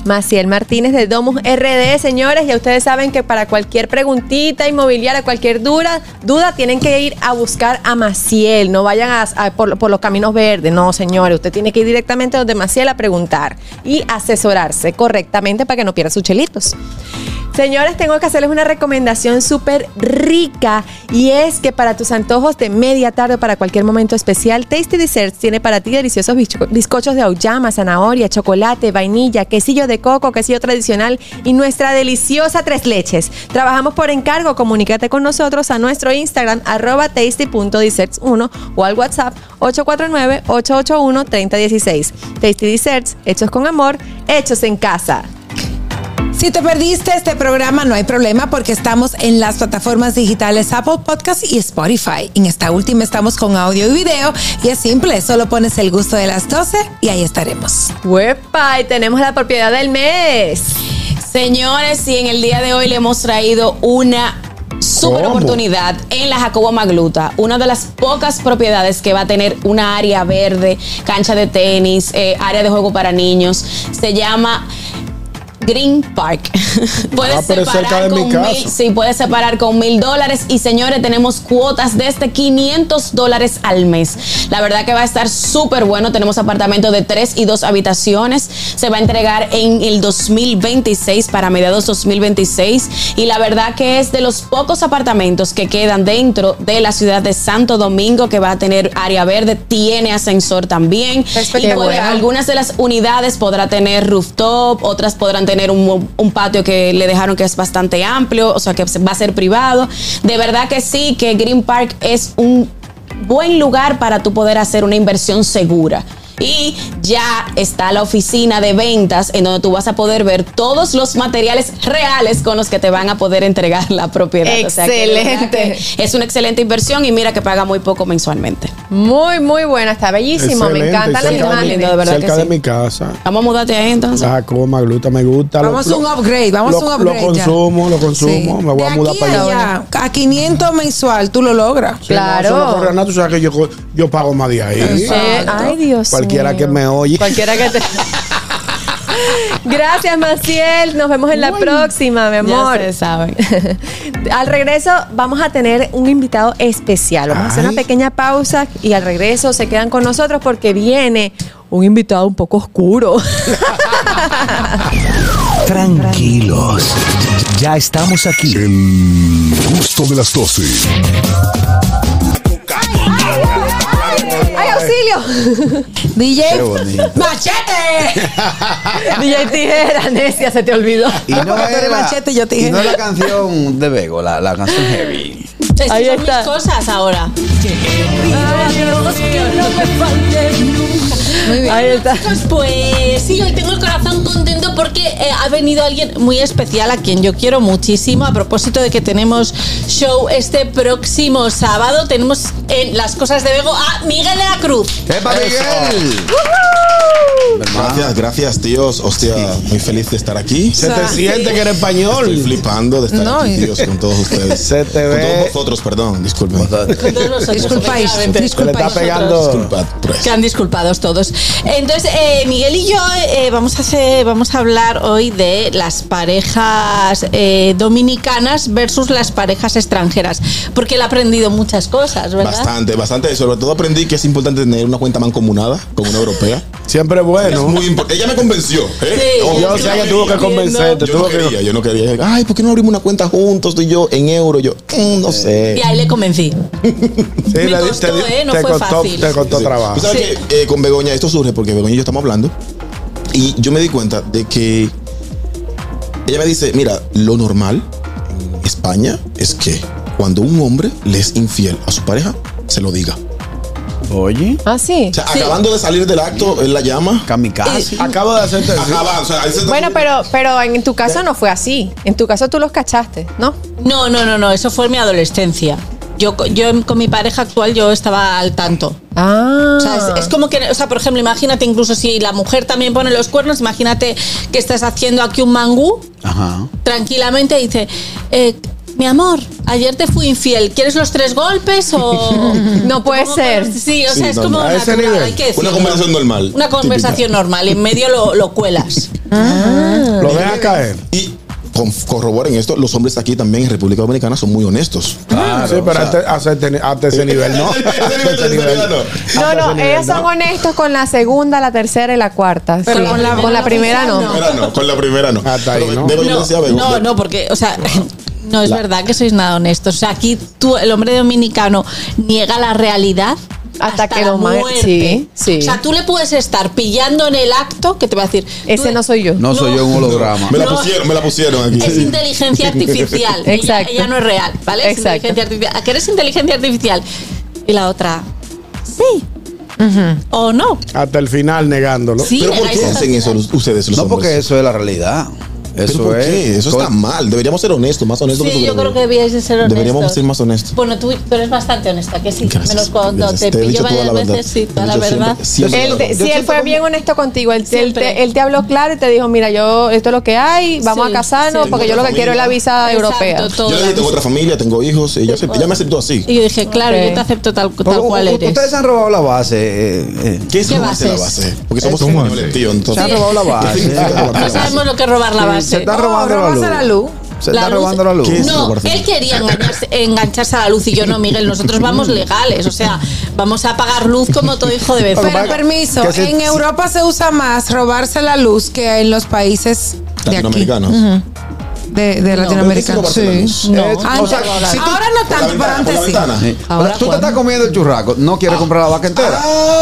Maciel Martínez de Domus R D, señores. Ya ustedes saben que para cualquier preguntita inmobiliaria, cualquier duda, duda tienen que ir a buscar a Maciel. No vayan a, a, por, por los caminos verdes. No, señores. Usted tiene que ir directamente donde Maciel a preguntar y asesorarse correctamente para que no pierda sus chelitos. Señores, tengo que hacerles una recomendación súper rica y es que para tus antojos de media tarde o para cualquier momento especial, Tasty Desserts tiene para ti deliciosos bizcochos de auyama, zanahoria, chocolate, vainilla, quesillo de coco, quesillo tradicional y nuestra deliciosa tres leches. Trabajamos por encargo. Comunícate con nosotros a nuestro Instagram arroba tasty punto desserts uno o al WhatsApp ocho cuatro nueve, ocho ocho uno, tres cero uno seis. Tasty Desserts, hechos con amor, hechos en casa. Si te perdiste este programa, no hay problema porque estamos en las plataformas digitales Apple Podcasts y Spotify. En esta última estamos con audio y video y es simple, solo pones El Gusto de las doce y ahí estaremos. ¡Uepa! Y tenemos la propiedad del mes. Señores, y en el día de hoy le hemos traído una super oportunidad en la Jacobo Magluta, una de las pocas propiedades que va a tener una área verde, cancha de tenis, eh, área de juego para niños. Se llama Green Park. Puedes ah, pero separar cerca de con mi casa. mil, sí, puedes separar con mil dólares. Y señores, tenemos cuotas desde quinientos dólares al mes. La verdad que va a estar súper bueno. Tenemos apartamentos de tres y dos habitaciones. Se va a entregar en el dos mil veintiséis, para mediados dos mil veintiséis. Y la verdad que es de los pocos apartamentos que quedan dentro de la ciudad de Santo Domingo, que va a tener área verde, tiene ascensor también. Y pues, algunas de las unidades podrá tener rooftop, otras podrán tener tener un, un patio que le dejaron que es bastante amplio, o sea que va a ser privado. De verdad que sí, que Green Park es un buen lugar para tú poder hacer una inversión segura. Y ya está la oficina de ventas en donde tú vas a poder ver todos los materiales reales con los que te van a poder entregar la propiedad. Excelente. O sea, que es una excelente inversión y mira que paga muy poco mensualmente. Muy, muy buena. Está bellísimo. Excelente. Me encantan las imágenes. De verdad cerca que de sí. mi casa. Vamos a mudarte ahí entonces. Ah, como Magluta me gusta. Vamos lo, a un upgrade. Vamos lo, a un upgrade. Lo consumo, ya. lo consumo. Sí. Me voy de a mudar aquí para allá. allá. A quinientos mensual, tú lo logras. Sí, claro. No, eso no corre nada. Tú sabes que yo, yo pago más de ahí. Sí. Ay, Dios Cualquiera mío. que me oye. Cualquiera que te... Gracias, Maciel. Nos vemos en la Uy, próxima, mi amor. Ya se saben. Al regreso vamos a tener un invitado especial. Vamos Ay. a hacer una pequeña pausa y al regreso se quedan con nosotros porque viene un invitado un poco oscuro. Tranquilos. Ya estamos aquí. El gusto de las doce. ¡Ay, auxilio! D J ¡Machete! D J Tijera, necia, se te olvidó. Y no era, machete, yo tijera. Y no es la canción de Bego, la, la canción Heavy. Estas Ahí son está. mis cosas ahora. Muy bien. Ahí está. Pues sí, hoy tengo el corazón contento porque eh, ha venido alguien muy especial a quien yo quiero muchísimo. A propósito de que tenemos show este próximo sábado, tenemos en Las Cosas de Bego a Miguel de la Cruz. ¡Epa, Miguel! Gracias, gracias, tíos. Hostia, sí. Muy feliz de estar aquí. Se te siente que eres español. Estoy flipando de estar no, aquí, tíos, con todos ustedes. Se te ve. Con todos vosotros, perdón, disculpen. Con todos vosotros. Disculpáis, Se le está pegando. Disculpad, pues. Quedan disculpados todos. Entonces, eh, Miguel y yo eh, vamos a hacer, vamos a hablar hoy de las parejas eh, dominicanas versus las parejas extranjeras, porque él ha aprendido muchas cosas, ¿verdad? Bastante, bastante. Sobre todo aprendí que es importante tener una cuenta mancomunada con una europea. Siempre es bueno. Es muy importante. Ella me convenció. ¿eh? Sí, oh, yo sé que tuvo que convencerte. Yo no quería, yo no quería. Ay, ¿por qué no abrimos una cuenta juntos tú y yo en euro? Yo, mm, no sé. Y ahí le convencí. Sí, me le, costó, te, ¿eh? No te fue costó, fácil. Te costó Sí. trabajo. ¿Tú sabes Sí. que eh, con Begoña esto surge porque Begoña y yo estamos hablando y yo me di cuenta de que ella me dice, mira, lo normal en España es que cuando un hombre le es infiel a su pareja, se lo diga. Oye. Ah, sí. O sea, sí. acabando de salir del acto, él la llama. Kamikaze. Acabo de hacerte. Acaba, o sea, ahí se- Bueno, pero, pero en tu caso no fue así. En tu caso tú los cachaste, ¿no? No, no, no, no, eso fue en mi adolescencia. Yo, yo con mi pareja actual yo estaba al tanto. Ah. O sea, es, es como que, o sea, por ejemplo, imagínate incluso si la mujer también pone los cuernos, imagínate que estás haciendo aquí un mangú Ajá. tranquilamente y dice, eh, mi amor, ayer te fui infiel, ¿quieres los tres golpes o...? No puede ser. Sí, o sea, Sí, es no, como a ese natural, nivel. hay que Una decirlo. conversación normal. Una conversación Típica. normal, en medio lo, lo cuelas. Ah. Lo deja caer. Y con- corroboren esto, los hombres aquí también en República Dominicana son muy honestos. Claro, sí, pero o sea, hasta, hasta, ese- hasta ese nivel no. Ese nivel, Hasta ese ese nivel nivel no. No, Hasta no, ese nivel ellos son no. honestos con la segunda, la tercera y la cuarta. Pero Sí. con la con la primera no. Con la primera no, con la primera no. Hasta ahí, Pero ¿no? Bego, yo No, decía, Bego, no, Bego. no, porque, o sea, no es La- verdad que sois nada honestos. O sea, aquí tú, el hombre dominicano niega la realidad Hasta que la lo ma- muerte. sí, sí. O sea, tú le puedes estar pillando en el acto que te va a decir. Ese tú- no soy yo. No soy yo un holograma. Me la No. pusieron, me la pusieron aquí. Es inteligencia artificial. Ella, Exacto. ella no es real, ¿vale? Es Exacto. inteligencia artificial. ¿A qué eres inteligencia artificial? Y la otra, sí. O no. Hasta el final negándolo. Sí, Pero ¿por negáis qué esa- hacen eso los- ustedes los No, hombres? porque eso es la realidad. ¿Pero Eso por es. qué? Eso está mal. Deberíamos ser honestos, más honestos. Sí, que yo tú creo que debíais de ser honestos. Deberíamos ser más honestos. Bueno, tú, tú eres bastante honesta, que sí. Gracias, Menos cuando gracias. te Te he pillo dicho toda varias la verdad. veces, sí, Te he toda la dicho verdad. siempre- siempre Él, la te- verdad. sí, él fue bien honesto contigo. Él, él Siempre. te, él te habló claro y te dijo, mira, yo esto es lo que hay, vamos Sí, a casarnos sí. porque yo lo que quiero es la visa Exacto, europea. todo. Yo le dije, tengo otra familia, tengo hijos. Ella, se- ella me aceptó así. Y yo dije, claro, Ok. yo te acepto tal, tal Pero, cual u- eres. Ustedes han robado la base. eh, eh. ¿Qué es ¿Qué robarse la bases? base? Porque somos ¿Cómo españoles, así? tío. Se Entonces, han robado la ¿qué base. significa robarse la No base? sabemos lo que es robar la Sí, base. se está Oh, robando la robarse luz. la luz. Se La está luz- robando la luz. ¿Qué es No, robarse la él luz? quería engañarse, engancharse a la luz y yo no, Miguel. Nosotros vamos legales, o sea, vamos a pagar luz como todo hijo de vecino. Pero permiso, que se- en Europa se usa más robarse la luz que en los países de aquí. Latinoamericanos. Ujú. De, de Latinoamérica. robarse la luz. No. Eh, Antes- o sea, si tú- ahora no Por la tanto, pero ventana, por antes la sí. ventana. Sí. Ahora, O sea, tú te ¿cuándo? estás comiendo el churrasco, no quieres comprar la vaca entera.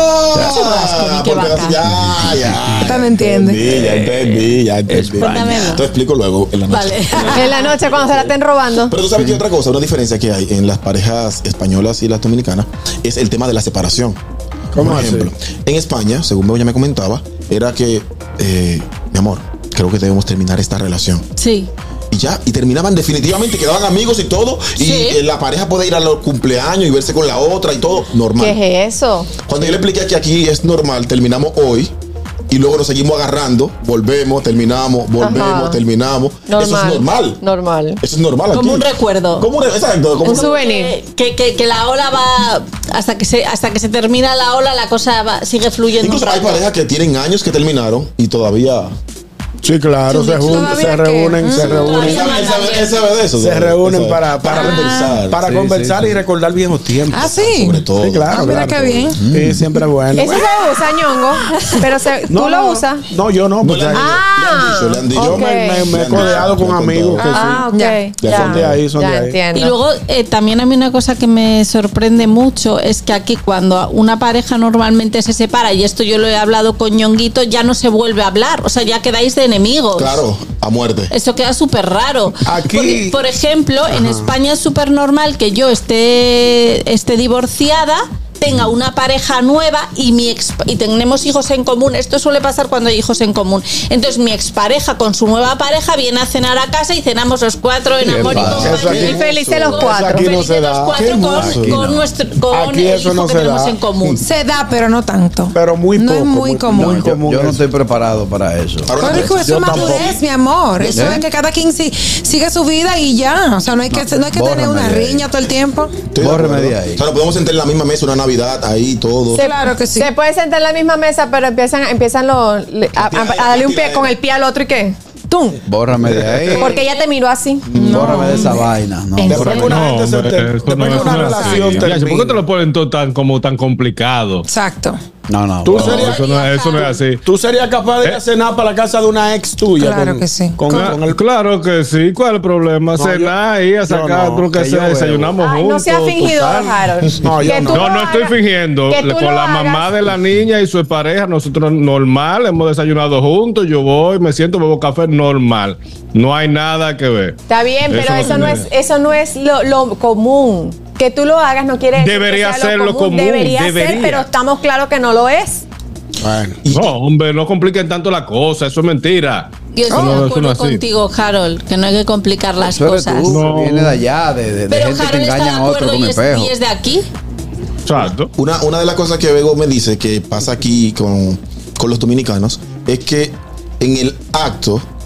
Ah, qué porque vaca. ya, ya. Usted me entiende. Entendí, ya entendí, ya entendí. Cuéntamelo. Te explico luego en la noche. Vale. En la noche cuando se la estén robando. Pero tú sabes que otra cosa, una diferencia que hay en las parejas españolas y las dominicanas es el tema de la separación. ¿Cómo Por así? ejemplo, en España, según ella me comentaba, era que, eh, mi amor, creo que debemos terminar esta relación. Sí. Y ya, y terminaban definitivamente, quedaban amigos y todo, y Sí. eh, la pareja puede ir a los cumpleaños y verse con la otra y todo, normal. ¿Qué es eso? Cuando yo le expliqué que aquí es normal, terminamos hoy y luego nos seguimos agarrando, volvemos, terminamos, volvemos, Ajá. terminamos. Normal. Eso es normal. Normal. Eso es normal aquí. Como un recuerdo. Como un, exacto, como Un souvenir. Que, que, que la ola va hasta que se hasta que se termina la ola, la cosa va- sigue fluyendo. Incluso un hay rato. parejas que tienen años que terminaron y todavía. Sí, claro, se, jun- ¿Todavía se qué? reúnen, se Él reúnen. sabe, él sabe- él sabe de eso. Se sabe, reúnen él sabe. para, para, conversar. para Sí, conversar sí, y sí. recordar viejos tiempos. Ah, sí. Sobre todo. Sí, claro, Ah, mira claro. qué bien. Sí, siempre es bueno. Eso se usa, ñongo. Pero se- tú No, lo no, usas. No, yo no. No Porque le han dicho, Ah, le han dicho, le han dicho. yo me, me- me he codeado con amigos que Ah, sí. ok. Ya son de ahí, son ya de ahí. entiendo. Y luego eh, también a mí una cosa que me sorprende mucho es que aquí cuando una pareja normalmente se separa, y esto yo lo he hablado con Ñonguito, ya no se vuelve a hablar, o sea, ya quedáis de enemigos. Claro, a muerte. Eso queda súper raro. Aquí- Porque, por ejemplo, en España es súper normal que yo esté, esté divorciada, tenga una pareja nueva y mi ex, y tenemos hijos en común. Esto suele pasar cuando hay hijos en común. Entonces mi expareja con su nueva pareja viene a cenar a casa y cenamos los cuatro en amor y pasa? Eso compañía. aquí- Y felices los eso cuatro. aquí no Felices se los da. cuatro Qué con, mucho. con Aquí no. nuestro, con Aquí el eso hijo no que se tenemos da. en común. Se da, pero no tanto. Pero muy No poco. es muy común. muy Yo, común yo no eso. estoy preparado para eso. Ahora, Pero hijo, eso Yo es madurez, tampoco. mi amor. Eso ¿Eh? es que cada quien si- sigue su vida y ya. O sea, no hay que, no hay que tener bórrame una de ahí. riña todo el tiempo. estoy de Bórreme acuerdo. de ahí. O sea, nos podemos sentar en la misma mesa una Navidad ahí todo. Se- Claro que sí. Se puede sentar en la misma mesa, pero empiezan, empiezan los, le- a, a- a darle un pie con el pie al otro y qué. ¡Tum! Bórrame de ahí. Porque ella te miró así. Bórrame de esa vaina. No, ¿En Después que una No, gente se hombre, te- eso después no que es una así. relación Ya, ¿por qué te termina. lo ponen todo tan, como tan complicado? Exacto. no. no Tú bórrame. No, serías- eso, no, es- eso no es así. ¿Tú serías capaz de ir Eh. a cenar para la casa de una ex tuya? Claro con- que sí. Con, Cla- con el Claro que sí. ¿Cuál es el problema? No, Cenar y a yo sacar no, lo que que sea, yo desayunamos Ay, juntos. no sea fingido, total. Harold. No, yo Que no. tú No, lo no estoy hagas- fingiendo. que tú Con lo la mamá hagas. de la niña y su pareja, nosotros normal, hemos desayunado juntos. Yo voy, me siento, bebo café normal. No hay nada que ver. Está bien, pero Eso no eso no tiene- es, eso no es lo, lo común. Que tú lo hagas no quiere decir Debería que sea ser lo común, Debería, ser, debería. pero estamos claros que no lo es. Bueno. No, hombre, no compliquen tanto la cosa. Eso es mentira. Yo estoy No, de eso no acuerdo es así. contigo, Harold, que no hay que complicar las Eso eres cosas. tú, No. que viene de allá, de, de- de Pero gente que Harold está de engañan a otro acuerdo con y es, espejo. y es de aquí. Exacto. Una, una de las cosas que Bego me dice que pasa aquí con, con los dominicanos es que en el acto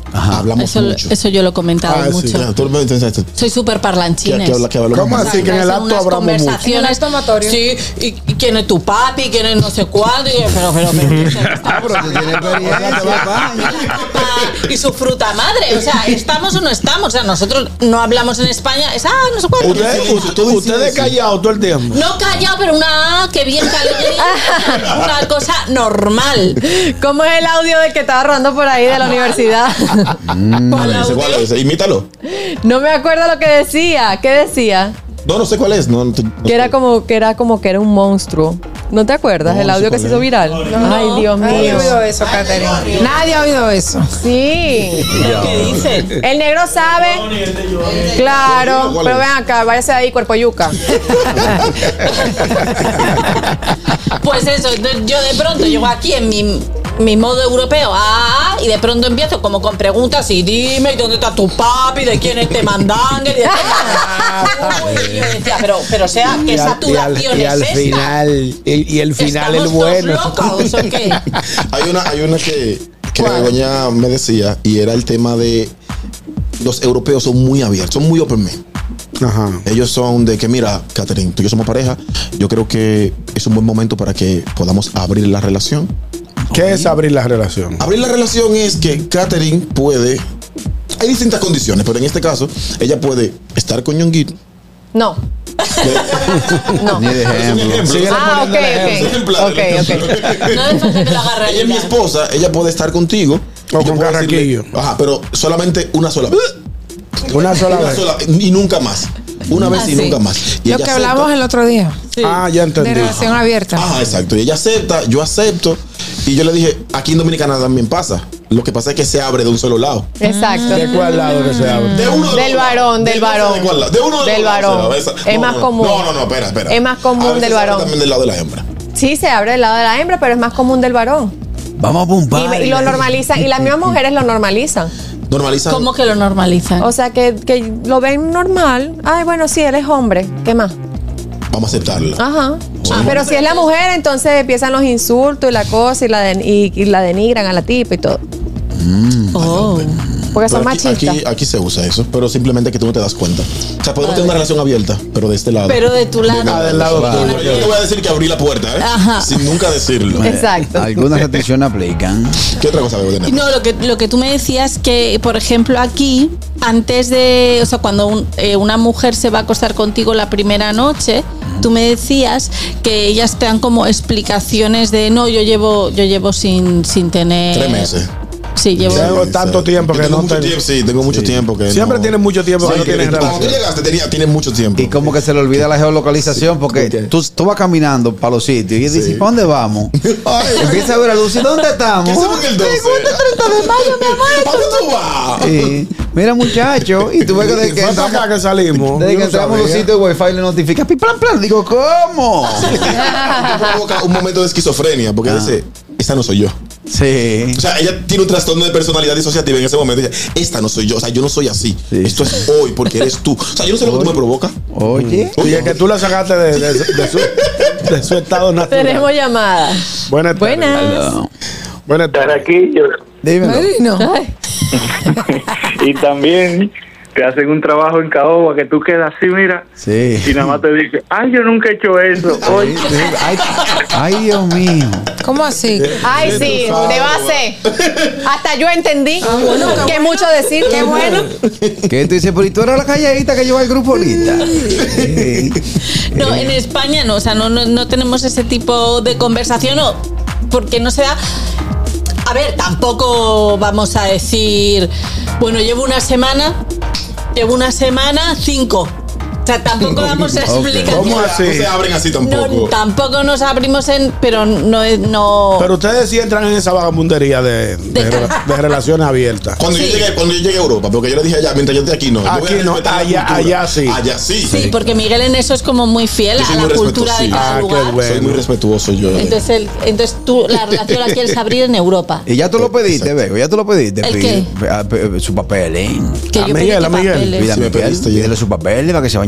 Ajá. Hablamos eso, mucho. Eso yo lo he comentado ah, mucho. Sí, ya, tú, soy súper parlanchines. ¿Qué, qué, qué ¿Cómo así? Que en el acto hablamos mucho. ¿En el tomatorio? Sí, y, y quién es tu papi, quién es no sé cuándo. Y, pero, pero, pero, ah, pero tú tienes experiencia. Y su fruta madre. O sea, ¿estamos o no estamos? O sea, nosotros no hablamos en España. Es, ah, no sé cuándo. Usted, usted, usted es callado todo el tiempo. No callado, pero una ah, que bien callado. Una cosa normal. ¿Cómo es el audio de que estaba rodando por ahí de la universidad? Mm, ¿Cuál es? ¿Cuál es? Imítalo. No me acuerdo lo que decía. ¿Qué decía? No, no sé cuál es. No, no, no que era como que era como que era un monstruo. ¿No te acuerdas? No, el audio no que se hizo viral. No, Ay, Dios mío. Nadie ha oído eso, Caterina. Nadie ha oído eso. Sí. ¿Qué dice? El negro sabe. Claro. Pero ven acá, váyase ahí, cuerpo yuca. Pues eso, yo de pronto llego aquí en mi, mi modo europeo ah, y de pronto empiezo como con preguntas y dime ¿y dónde está tu papi? ¿De quién es este mandangue? De... y yo decía, pero, pero o sea, ¿qué saturación y al, y es al esta? Final, y, y el final es bueno. Locos, ¿o qué? hay una, hay una que, que Begoña me decía y era el tema de los europeos son muy abiertos, son muy open men. Ajá. Ellos son de que, mira, Catherine, tú y yo somos pareja. Yo creo que es un buen momento para que podamos abrir la relación. ¿Qué okay. es abrir la relación? Abrir la relación es que Catherine puede. Hay distintas condiciones, pero en este caso, ella puede estar con Ñonguito. No. No. Ni de ejemplo. Sí, ah, ok, ok. Ok, ok. No hace falta que lo agarre. Ella es mi esposa, ella puede estar contigo. O con Carraquillo. Ajá, pero solamente una sola vez. Una sola una vez. Sola, y nunca más. Una vez ah, y sí. nunca más. Y lo que acepta. Hablamos el otro día. Sí. Ah, ya entendí. De relación abierta. Ah, exacto. Y ella acepta, yo acepto. Y yo le dije, aquí en Dominicana también pasa. Lo que pasa es que se abre de un solo lado. Exacto. ¿De cuál lado que se abre? De uno de del varón, del varón. ¿De cuál lado? De uno de del varón. Es no, más no, común. No, no, no, espera, espera. Es más común del varón. También del lado de la hembra. Sí, se abre del lado de la hembra, pero es más común del varón. Vamos a pumpar. Y, y lo normalizan. Y las mismas mujeres lo normalizan. Normalizan. ¿Cómo que lo normalizan? O sea, que, que lo ven normal. Ay, bueno, sí, él es hombre. ¿Qué más? Vamos a aceptarlo. Ajá. Ah, pero si es la mujer, entonces empiezan los insultos y la cosa y la, de, y, y la denigran a la tipa y todo. Mm, oh. Porque son aquí, machistas. Aquí, aquí se usa eso, pero simplemente que tú no te das cuenta. O sea, podemos vale. tener una relación abierta, pero de este lado. Pero de tu lado. De, ah, del lado vale. tuyo. Yo no te voy a decir que abrí la puerta, ¿eh? Ajá. Sin nunca decirlo. Exacto. Algunas restricciones aplican. ¿Qué otra cosa debo tener? No, lo que, lo que tú me decías que, por ejemplo, aquí, antes de, o sea, cuando un, eh, una mujer se va a acostar contigo la primera noche, tú me decías que ellas te dan como explicaciones de, no, yo llevo, yo llevo sin, sin tener... Tres meses. Sí, llevo tengo tanto tiempo que tengo no mucho tiempo, sí, tengo mucho sí. tiempo que siempre no. tienes mucho tiempo sí, que no tienes relación. Cuando tú llegaste tenía, tienes mucho tiempo. Y como que se le olvida la geolocalización porque okay. tú, tú vas caminando para los sitios y sí. dices, ¿para dónde vamos? Empieza a ver a Lucy, ¿dónde estamos? ¿Qué hacemos en el doce? treinta de mayo, mi amor. ¿Para dónde tú vas? Sí. Mira, muchacho, y tú ves que desde que entramos, que salimos, desde que entramos a los sitios de Wi-Fi le notifica, plan, plan. Digo, ¿cómo? Provoca un momento de esquizofrenia porque ah. dice, esta no soy yo. Sí. O sea, ella tiene un trastorno de personalidad disociativa en ese momento. Dice, esta no soy yo. O sea, yo no soy así. Sí. Esto es hoy porque eres tú. O sea, yo no sé lo que tú me provoca. Oye. Y es que tú la sacaste de, de, de, su, de su estado natural. Tenemos llamada. Buenas tardes. Buenas. Buenas tardes. Aquí yo. Dímelo. No. Y también te hacen un trabajo en caoba que tú quedas así, mira. Sí. Y nada más te dicen, ay, yo nunca he hecho eso. Oye. Ay, ay, Dios mío. ¿Cómo así? Ay, sí, de base. Hasta yo entendí. Ah, bueno, qué bueno. Mucho decir, qué bueno. ¿Qué tú dices? Pero tú eras la calladita que lleva el grupo ahorita. Sí. No, en España no, o sea, no, no, no tenemos ese tipo de conversación, no, porque no se da. A ver, tampoco vamos a decir, bueno, llevo una semana, llevo una semana, cinco. O sea, tampoco damos explicación. ¿Cómo así? No se abren así tampoco. No, tampoco nos abrimos en, pero no es, no. Pero ustedes sí entran en esa vagabundería de, de, de, de relaciones abiertas. Cuando, sí. yo llegué, cuando yo llegué a Europa, porque yo le dije allá, mientras yo esté aquí, no. Aquí no, allá, allá sí. Allá sí. Sí, porque Miguel en eso es como muy fiel a la cultura de cada ah, lugar. Qué bueno. Soy muy respetuoso yo. Entonces, el, entonces tú la relación la quieres abrir en Europa. Y ya tú lo pediste, Bego, ya tú lo pediste. ¿El qué? Su papel, ¿eh? Que a yo Miguel, pedí a Miguel. Pídame, sí, me pediste, pídele su papel para que se vaya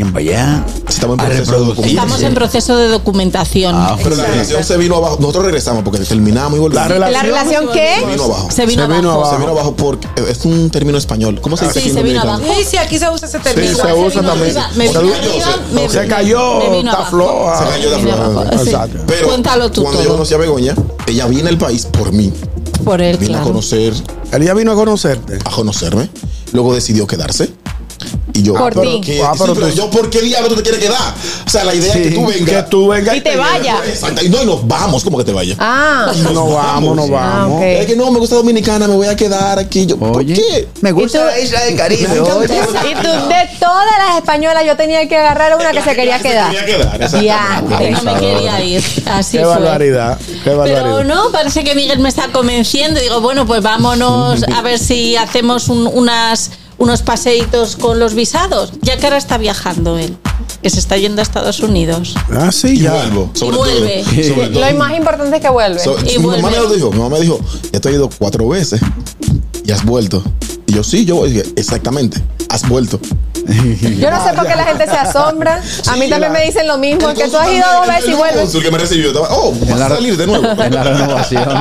vienen para allá. Estamos en proceso de documentación. Estamos en proceso de documentación. Ah, pero la relación se vino abajo. Nosotros regresamos porque terminamos y volvimos. ¿La relación, ¿La relación qué? Se vino abajo. Se vino, se vino abajo. abajo. Se vino abajo porque es un término español. ¿Cómo se dice? Sí, aquí se en vino dominicano? abajo. Sí, sí, aquí se usa ese término. Sí, se usa también. Me vino arriba, me- Se cayó, me vino está abajo. floja. Se cayó de Me vino floja. abajo. Sí. Exacto. Pero Cuéntalo tú cuando yo todo. conocí a Begoña, ella vino al país por mí. Por él, Vino a claro. conocer, Él ya vino a conocerte. a conocerme. Luego decidió quedarse. Y yo, Por ah, pero ti. que- Ah, sí, pero pero tú- yo, ¿por qué diablo tú te quieres quedar? O sea, la idea es que tú vengas. Que tú vengas Y te vayas. Exacto. Y no, y nos vamos, ¿cómo que te vayas? Ah. Y nos No vamos, no vamos. Ah, ok. Es que no, me gusta Dominicana, me voy a quedar aquí. Yo, ¿por Oye, qué? me gusta ¿Y tú? la isla del Caribe. Me Oye. encanta. Y tú, de todas las españolas, yo tenía que agarrar una que se quería quedar. Se quería quedar, exactamente. Ya. Que no me quería ir. Así Qué fue. barbaridad. Qué barbaridad. Pero no, parece que Miguel me está convenciendo. Digo, bueno, pues vámonos a ver si hacemos un- unas, unos paseitos con los visados. Ya que ahora está viajando él, que se está yendo a Estados Unidos. Ah, sí, Y ya. vuelvo, sobre Y vuelve. todo. Sobre todo. Lo más importante es que vuelve. So- Y mi mamá vuelve. me lo dijo, mi mamá me dijo, ya te he ido cuatro veces y has vuelto. Y yo, sí, yo voy. Y dije, exactamente, has vuelto. Yo no sé por qué la gente se asombra. A mí Sí, también la- me dicen lo mismo, El que tú has cónsul ido dos también, veces y el vuelves. cónsul que me recibió estaba, oh, vas En la- a salir de nuevo. En la renovación.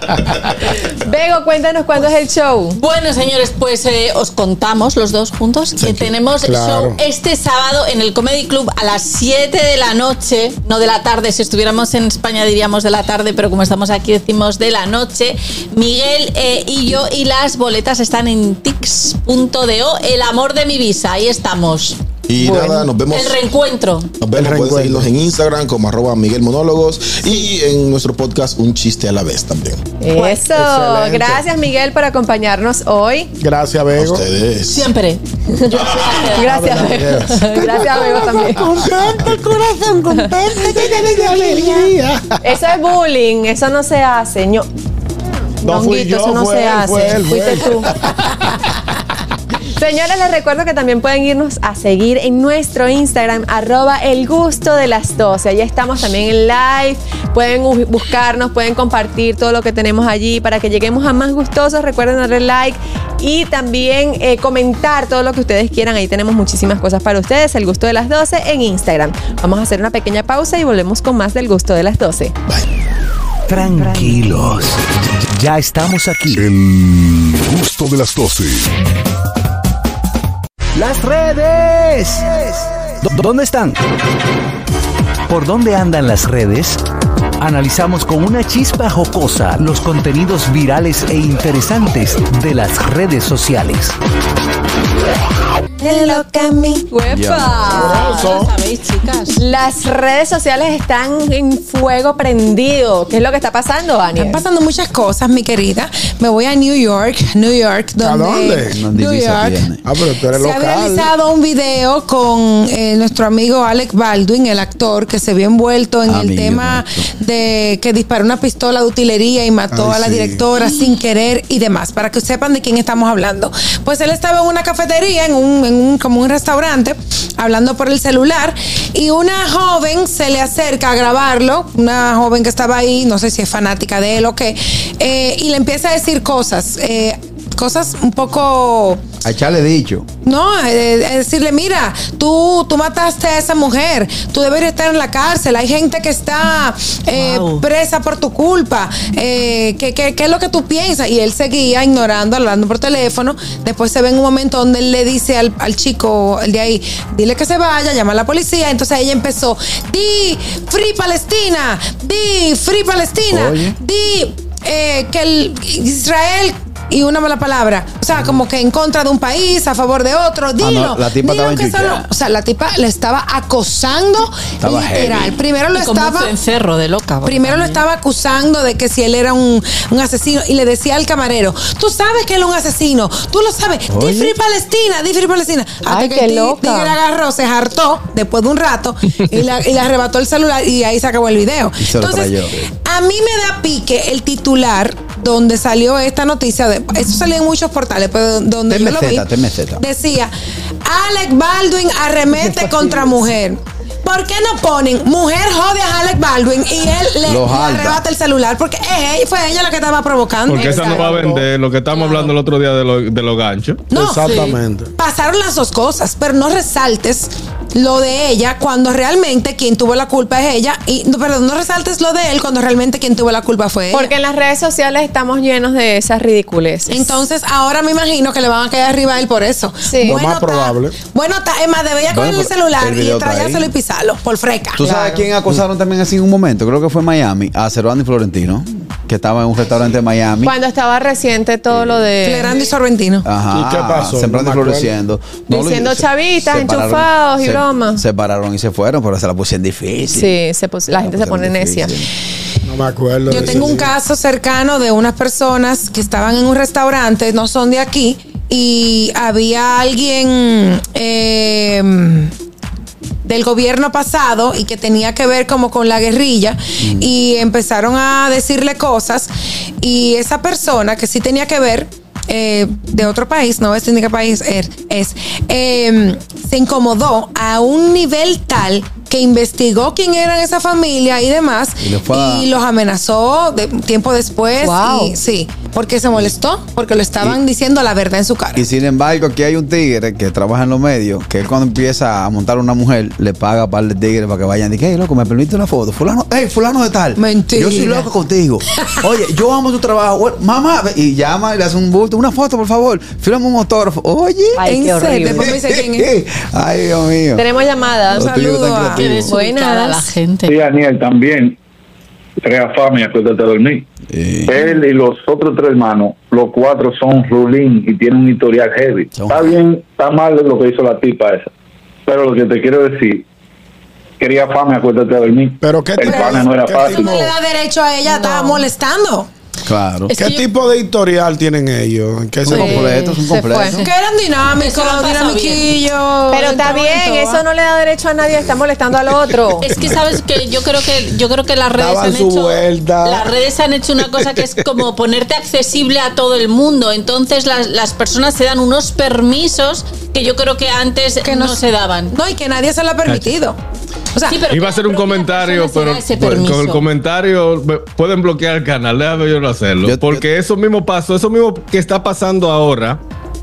Bego, cuéntanos cuándo es el show. Bueno, señores, pues eh, os contamos los dos juntos que you. tenemos Claro. show este sábado en el Comedy Club a las siete de la noche, no de la tarde. Si estuviéramos en España diríamos de la tarde, pero como estamos aquí decimos de la noche. Miguel eh, y yo, y las boletas están en tix punto do. El amor de mi visa, ahí estamos. Y nada, nos vemos. El reencuentro. Nos El vemos, pueden reencuentro. seguirnos en Instagram como arroba Miguel Monólogos y en nuestro podcast Un Chiste a la Vez también. Eso. Excelente. Gracias, Miguel, por acompañarnos hoy. Gracias, A Bego. ustedes. Siempre. Gracias, Bego. Gracias, Bego, también. Contento, corazón, contento, lleno de alegría. Eso es bullying, eso no se hace. ño- No fui Ñonguito, yo, eso no fue se él, hace. fue él, fue Fuiste él. tú. Señores, les recuerdo que también pueden irnos a seguir en nuestro Instagram, arroba el gusto de las doce. Allí estamos también en live. Pueden bu- buscarnos, pueden compartir todo lo que tenemos allí para que lleguemos a más gustosos. Recuerden darle like y también eh, comentar todo lo que ustedes quieran. Ahí tenemos muchísimas cosas para ustedes. El gusto de las doce en Instagram. Vamos a hacer una pequeña pausa y volvemos con más del gusto de las doce. Tranquilos. Ya estamos aquí. El gusto de las doce. Las redes. ¿Dó- ¿Dónde están? ¿Por dónde andan las redes? Analizamos con una chispa jocosa los contenidos virales e interesantes de las redes sociales. Hello, Cami. ¡Huepa! Sabroso. ¿Sabéis, chicas? Las redes sociales están en fuego prendido. ¿Qué es lo que está pasando, Ani? Están pasando muchas cosas, mi querida. Me voy a New York, New York, donde ¿A dónde? ¿Dónde New divisa York. tiene? Ah, pero tú eres Se ha local. realizado un video con eh, nuestro amigo Alec Baldwin, el actor que se vio envuelto en el Amigo tema nuestro. de que disparó una pistola de utilería y mató Ay, a la sí. directora sin querer y demás, para que sepan de quién estamos hablando. Pues él estaba en una cafetería, en un, en un como un restaurante, hablando por el celular, y una joven se le acerca a grabarlo, una joven que estaba ahí, no sé si es fanática de él o qué, eh, y le empieza a decir cosas, eh, cosas un poco... A echarle dicho. No, eh, es decirle, mira, tú, tú mataste a esa mujer, tú deberías estar en la cárcel, hay gente que está eh, Wow. presa por tu culpa, eh, ¿qué, qué, qué es lo que tú piensas? Y él seguía ignorando, hablando por teléfono. Después se ve en un momento donde él le dice al, al chico, el de ahí, dile que se vaya, llama a la policía. Entonces ella empezó, di Free Palestina, di Free Palestina, Oye. di eh, que el Israel... Y una mala palabra. O sea, como que en contra de un país, a favor de otro. Dilo. no, la tipa dilo estaba que enchuchada. solo- O sea, la tipa le estaba acosando Estaba literal. heavy. Primero lo Y como estaba. un cencerro de loca. porque Primero lo también- estaba acusando de que si él era un, un asesino y le decía al camarero, tú sabes que él es un asesino, tú lo sabes, di Oye. Free Palestina, di Free Palestina. Hasta Ay, que qué el ti- loca. tigre agarró, se hartó después de un rato y, la- y le arrebató el celular y ahí se acabó el video. Y se lo Entonces, trayó. a mí me da pique el titular donde salió esta noticia, de, eso salió en muchos portales, pero donde yo lo vi, T M Z, T M Z. decía, Alec Baldwin arremete contra mujer. ¿Por qué no ponen mujer jode a Alec Baldwin y él le, Lo le jalta. arrebata el celular? Porque es ella- fue ella la que estaba provocando. Porque esa no va a vender lo que estamos hablando el otro día de, lo- de los ganchos. No, Exactamente. pasaron las dos cosas, pero no resaltes lo de ella cuando realmente quien tuvo la culpa es ella. Y, no, perdón, no resaltes lo de él cuando realmente quien tuvo la culpa fue ella. Porque en las redes sociales estamos llenos de esas ridiculeces. Entonces, ahora me imagino que le van a caer arriba a él por eso. Sí. Lo Bueno, más ta- probable. Bueno, ta- es más, debería Bueno, coger el pero celular el y video está trayárselo ahí. y pisarlo por freca. ¿Tú sabes quién acosaron también así en un momento? Creo que fue en Miami, a Cervando y Florentino, que estaba en un restaurante de Miami. Cuando estaba reciente todo lo de... Flerando y Sorrentino. Ajá. ¿Y qué pasó? Sembrando No y me acuerdo. floreciendo. No, lo- Diciendo se- chavitas, se pararon- enchufados y se- bromas. Se pararon y se fueron, pero se la pusieron difícil. Sí, se pus- la gente se pone necia. No me acuerdo. Yo de tengo ese un día. caso cercano de unas personas que estaban en un restaurante, no son de aquí, y había alguien eh, del gobierno pasado y que tenía que ver como con la guerrilla y empezaron a decirle cosas y esa persona que sí tenía que ver eh, de otro país, no es de qué país es, es eh, se incomodó a un nivel tal que investigó quién eran esa familia y demás Y le fue a- y los amenazó de, tiempo después. Wow. Y, sí, porque se molestó, porque lo estaban diciendo la verdad en su cara. Y sin embargo, aquí hay un tigre que trabaja en los medios, que él cuando empieza a montar una mujer, le paga a par de tigres para que vayan y que, hey, loco, me permite una foto. Fulano, hey, fulano de tal. Mentira. Yo soy loco contigo. Oye, yo amo tu trabajo. Bueno, mamá, ve- y llama y le hace un bulto, una foto, por favor. Fírame un autógrafo. Oye. Ay, ¿En qué serio? horrible. Después me dice quién es. Ay, Dios mío. Tenemos llamada. Los tigres saludo tan a- Qué creativos. desubicada la gente. Sí, Daniel, también. Crea fama y acuérdate a dormir. Sí. Él y los otros tres hermanos, los cuatro son rulín y tienen un historial heavy. Son- Está bien, está mal lo que hizo la tipa esa. Pero lo que te quiero decir, quería fama y acuérdate a dormir. Pero ¿qué El tipo- pana no era qué fácil. Eso no le da derecho a ella a estar molestando. Claro. Es ¿Qué que yo- tipo de historial tienen ellos? ¿En qué Son se completos, son se completos. fue. Que eran dinámicos, Eso lo han pasado dinamiquillos. Pero está bien, eso no le da derecho a nadie a estar molestando al otro. Es que sabes que yo creo que yo creo que las redes Daban han su hecho vuelta. las redes han hecho una cosa que es como ponerte accesible a todo el mundo. Entonces las, las personas se dan unos permisos que yo creo que antes Que no, no- se daban. No, y que nadie se lo ha permitido. O sea, Sí, pero Iba a hacer un creo que la comentario, persona se pero da ese pues, con el permiso. comentario me- pueden bloquear el canal. Déjame yo no hacerlo. Yo- porque eso mismo pasó, eso mismo que está pasando ahora,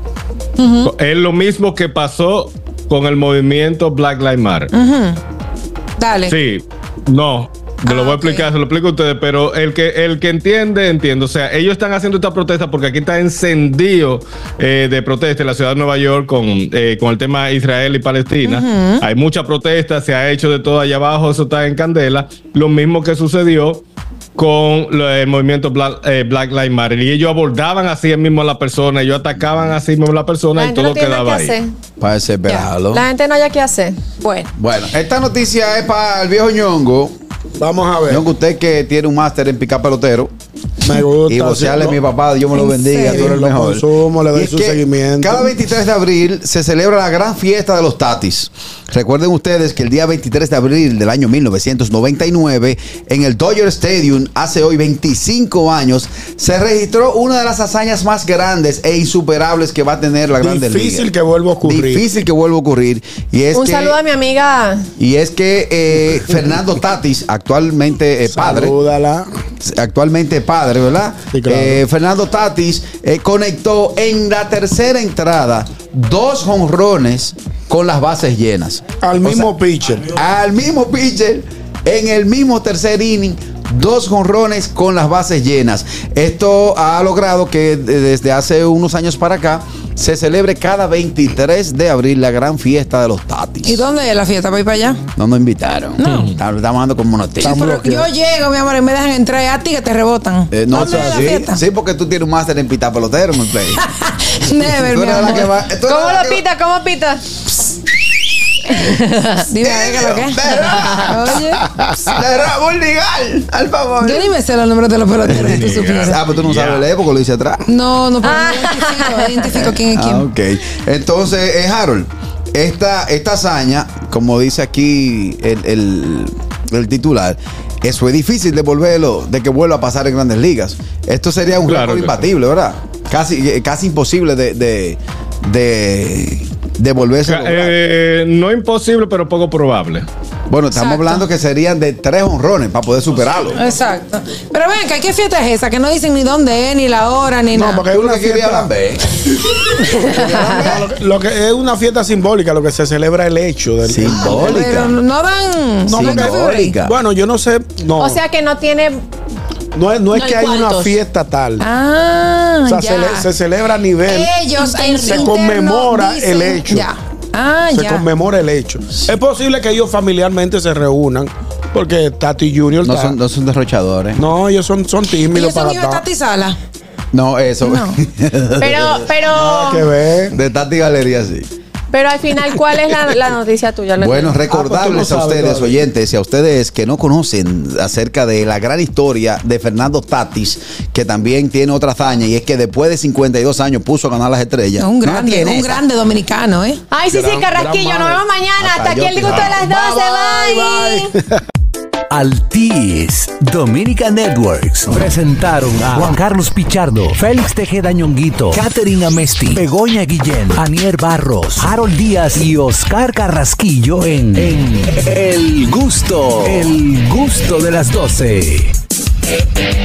es lo mismo que pasó con el movimiento Black Lives Matter. dale. Sí, no. Te lo Ah, voy a ok. explicar, se lo explico a ustedes, pero el que el que entiende, entiende. O sea, ellos están haciendo esta protesta porque aquí está encendido eh, de protesta en la ciudad de Nueva York con, eh, con el tema Israel y Palestina. Hay mucha protesta, se ha hecho de todo allá abajo, eso está en candela. Lo mismo que sucedió con lo- el movimiento Black, eh, Black Lives Matter. Y ellos abordaban así mismo a la persona, ellos atacaban así mismo a la persona La y gente todo no tiene nada quedaba que ahí. hacer. Para desesperarlo. La gente no haya que hacer. Bueno. Bueno, esta noticia es para el viejo Ñongo. Vamos a ver. Ñongo, usted que tiene un máster en picar pelotero. Me gusta. Y vocearle a sí, mi lo- papá, Dios me lo ¿En bendiga, serio? tú eres el Lo mejor. consumo, le doy Y es su que seguimiento. Cada veintitrés de abril se celebra la gran fiesta de los tatis. Recuerden ustedes que el día veintitrés de abril del año mil novecientos noventa y nueve, en el Dodger Stadium, hace hoy veinticinco años, se registró una de las hazañas más grandes e insuperables que va a tener la Grandes Ligas. Difícil que vuelva a ocurrir. Difícil que vuelva a ocurrir. Y es Un que, saludo a mi amiga. y es que eh, Fernando Tatis, actualmente eh, padre, Salúdala. actualmente padre, ¿verdad? Sí, claro. Eh, Fernando Tatis eh, conectó en la tercera entrada dos jonrones con las bases llenas. Al O mismo sea, pitcher. Al mismo pitcher, en el mismo tercer inning, dos jonrones con las bases llenas. Esto ha logrado que de- desde hace unos años para acá se celebre cada veintitrés de abril la gran fiesta de los Tatis. ¿Y dónde es la fiesta para ir para allá? No nos invitaron. No. Estamos estamos dando como noticias. Estamos Pero yo llego, mi amor, y me dejan entrar a ti que te rebotan. Eh, no, ¿Dónde es la sí, fiesta? sí, porque tú tienes un máster en pitar pelotero, mi play. Never, Tú mi eres la amor. que va- tú eres ¿Cómo la lo que- pita? ¿Cómo pita? Dime, a ver, ¿qué es lo que es? Oye, De rabo legal, al favor. yo ni me sé los nombres de los peloteros, si tú supieras. Ah, pero tú no sabes Ya. leer porque lo dice atrás. No, no, pero no identifico, identifico quién es quién. Ah, ok. Entonces, eh, Harold, esta, esta hazaña, como dice aquí el, el, el titular, eso es difícil de volverlo, de que vuelva a pasar en Grandes Ligas. Esto sería un Claro récord que imbatible, ¿verdad? Casi, eh, casi imposible de, de, de, de volverse a lograr. Eh, no imposible, pero poco probable. Bueno, estamos Exacto. hablando que serían de tres honrones para poder superarlo. Exacto. Pero ven, que ¿qué fiesta es esa? Que no dicen ni dónde es, ni la hora, ni No, nada. porque es una fiesta. No, lo, que, lo que es una fiesta simbólica, lo que se celebra el hecho del Simbólica. Pero no dan. No, porque- Simbólica. bueno, yo no sé. No, O sea que no tiene. no es, no es no que hay hay una cuantos. fiesta tal. Ah, o sea, ya. se, le- se celebra a nivel. Ellos en se interno conmemora dicen- el hecho. Ya. Ah, se ya. conmemora el hecho. Es posible que ellos familiarmente se reúnan. Porque Tati Junior No está- son, no son derrochadores. No, ellos son, son tímidos ¿Ellos son para hijos de estar. Tati Sala? No, eso. No. Pero, pero. Nada que ver. De Tati Galería, sí. Pero al final, ¿cuál es la, la noticia tuya? No Bueno, entiendo. recordarles Ah, pues tú no a ustedes, sabes, Gaby. oyentes, y a ustedes que no conocen acerca de la gran historia de Fernando Tatis, que también tiene otra hazaña, y es que después de cincuenta y dos años puso a ganar las estrellas. Un No la grande, tiene un esa. grande dominicano, ¿eh? Ay, sí, sí, Gran- Carrasquillo. gran Nos madre. vemos mañana. Hasta Hasta aquí yo el te gusto de amo. las doce. Bye. Bye, bye. Altis Dominica Networks presentaron a Juan Carlos Pichardo, Félix Tejeda Ñonguito, Catherine Amesti, Begoña Guillén, Anier Barros, Harold Díaz y Oscar Carrasquillo en, en El Gusto, El Gusto de las doce.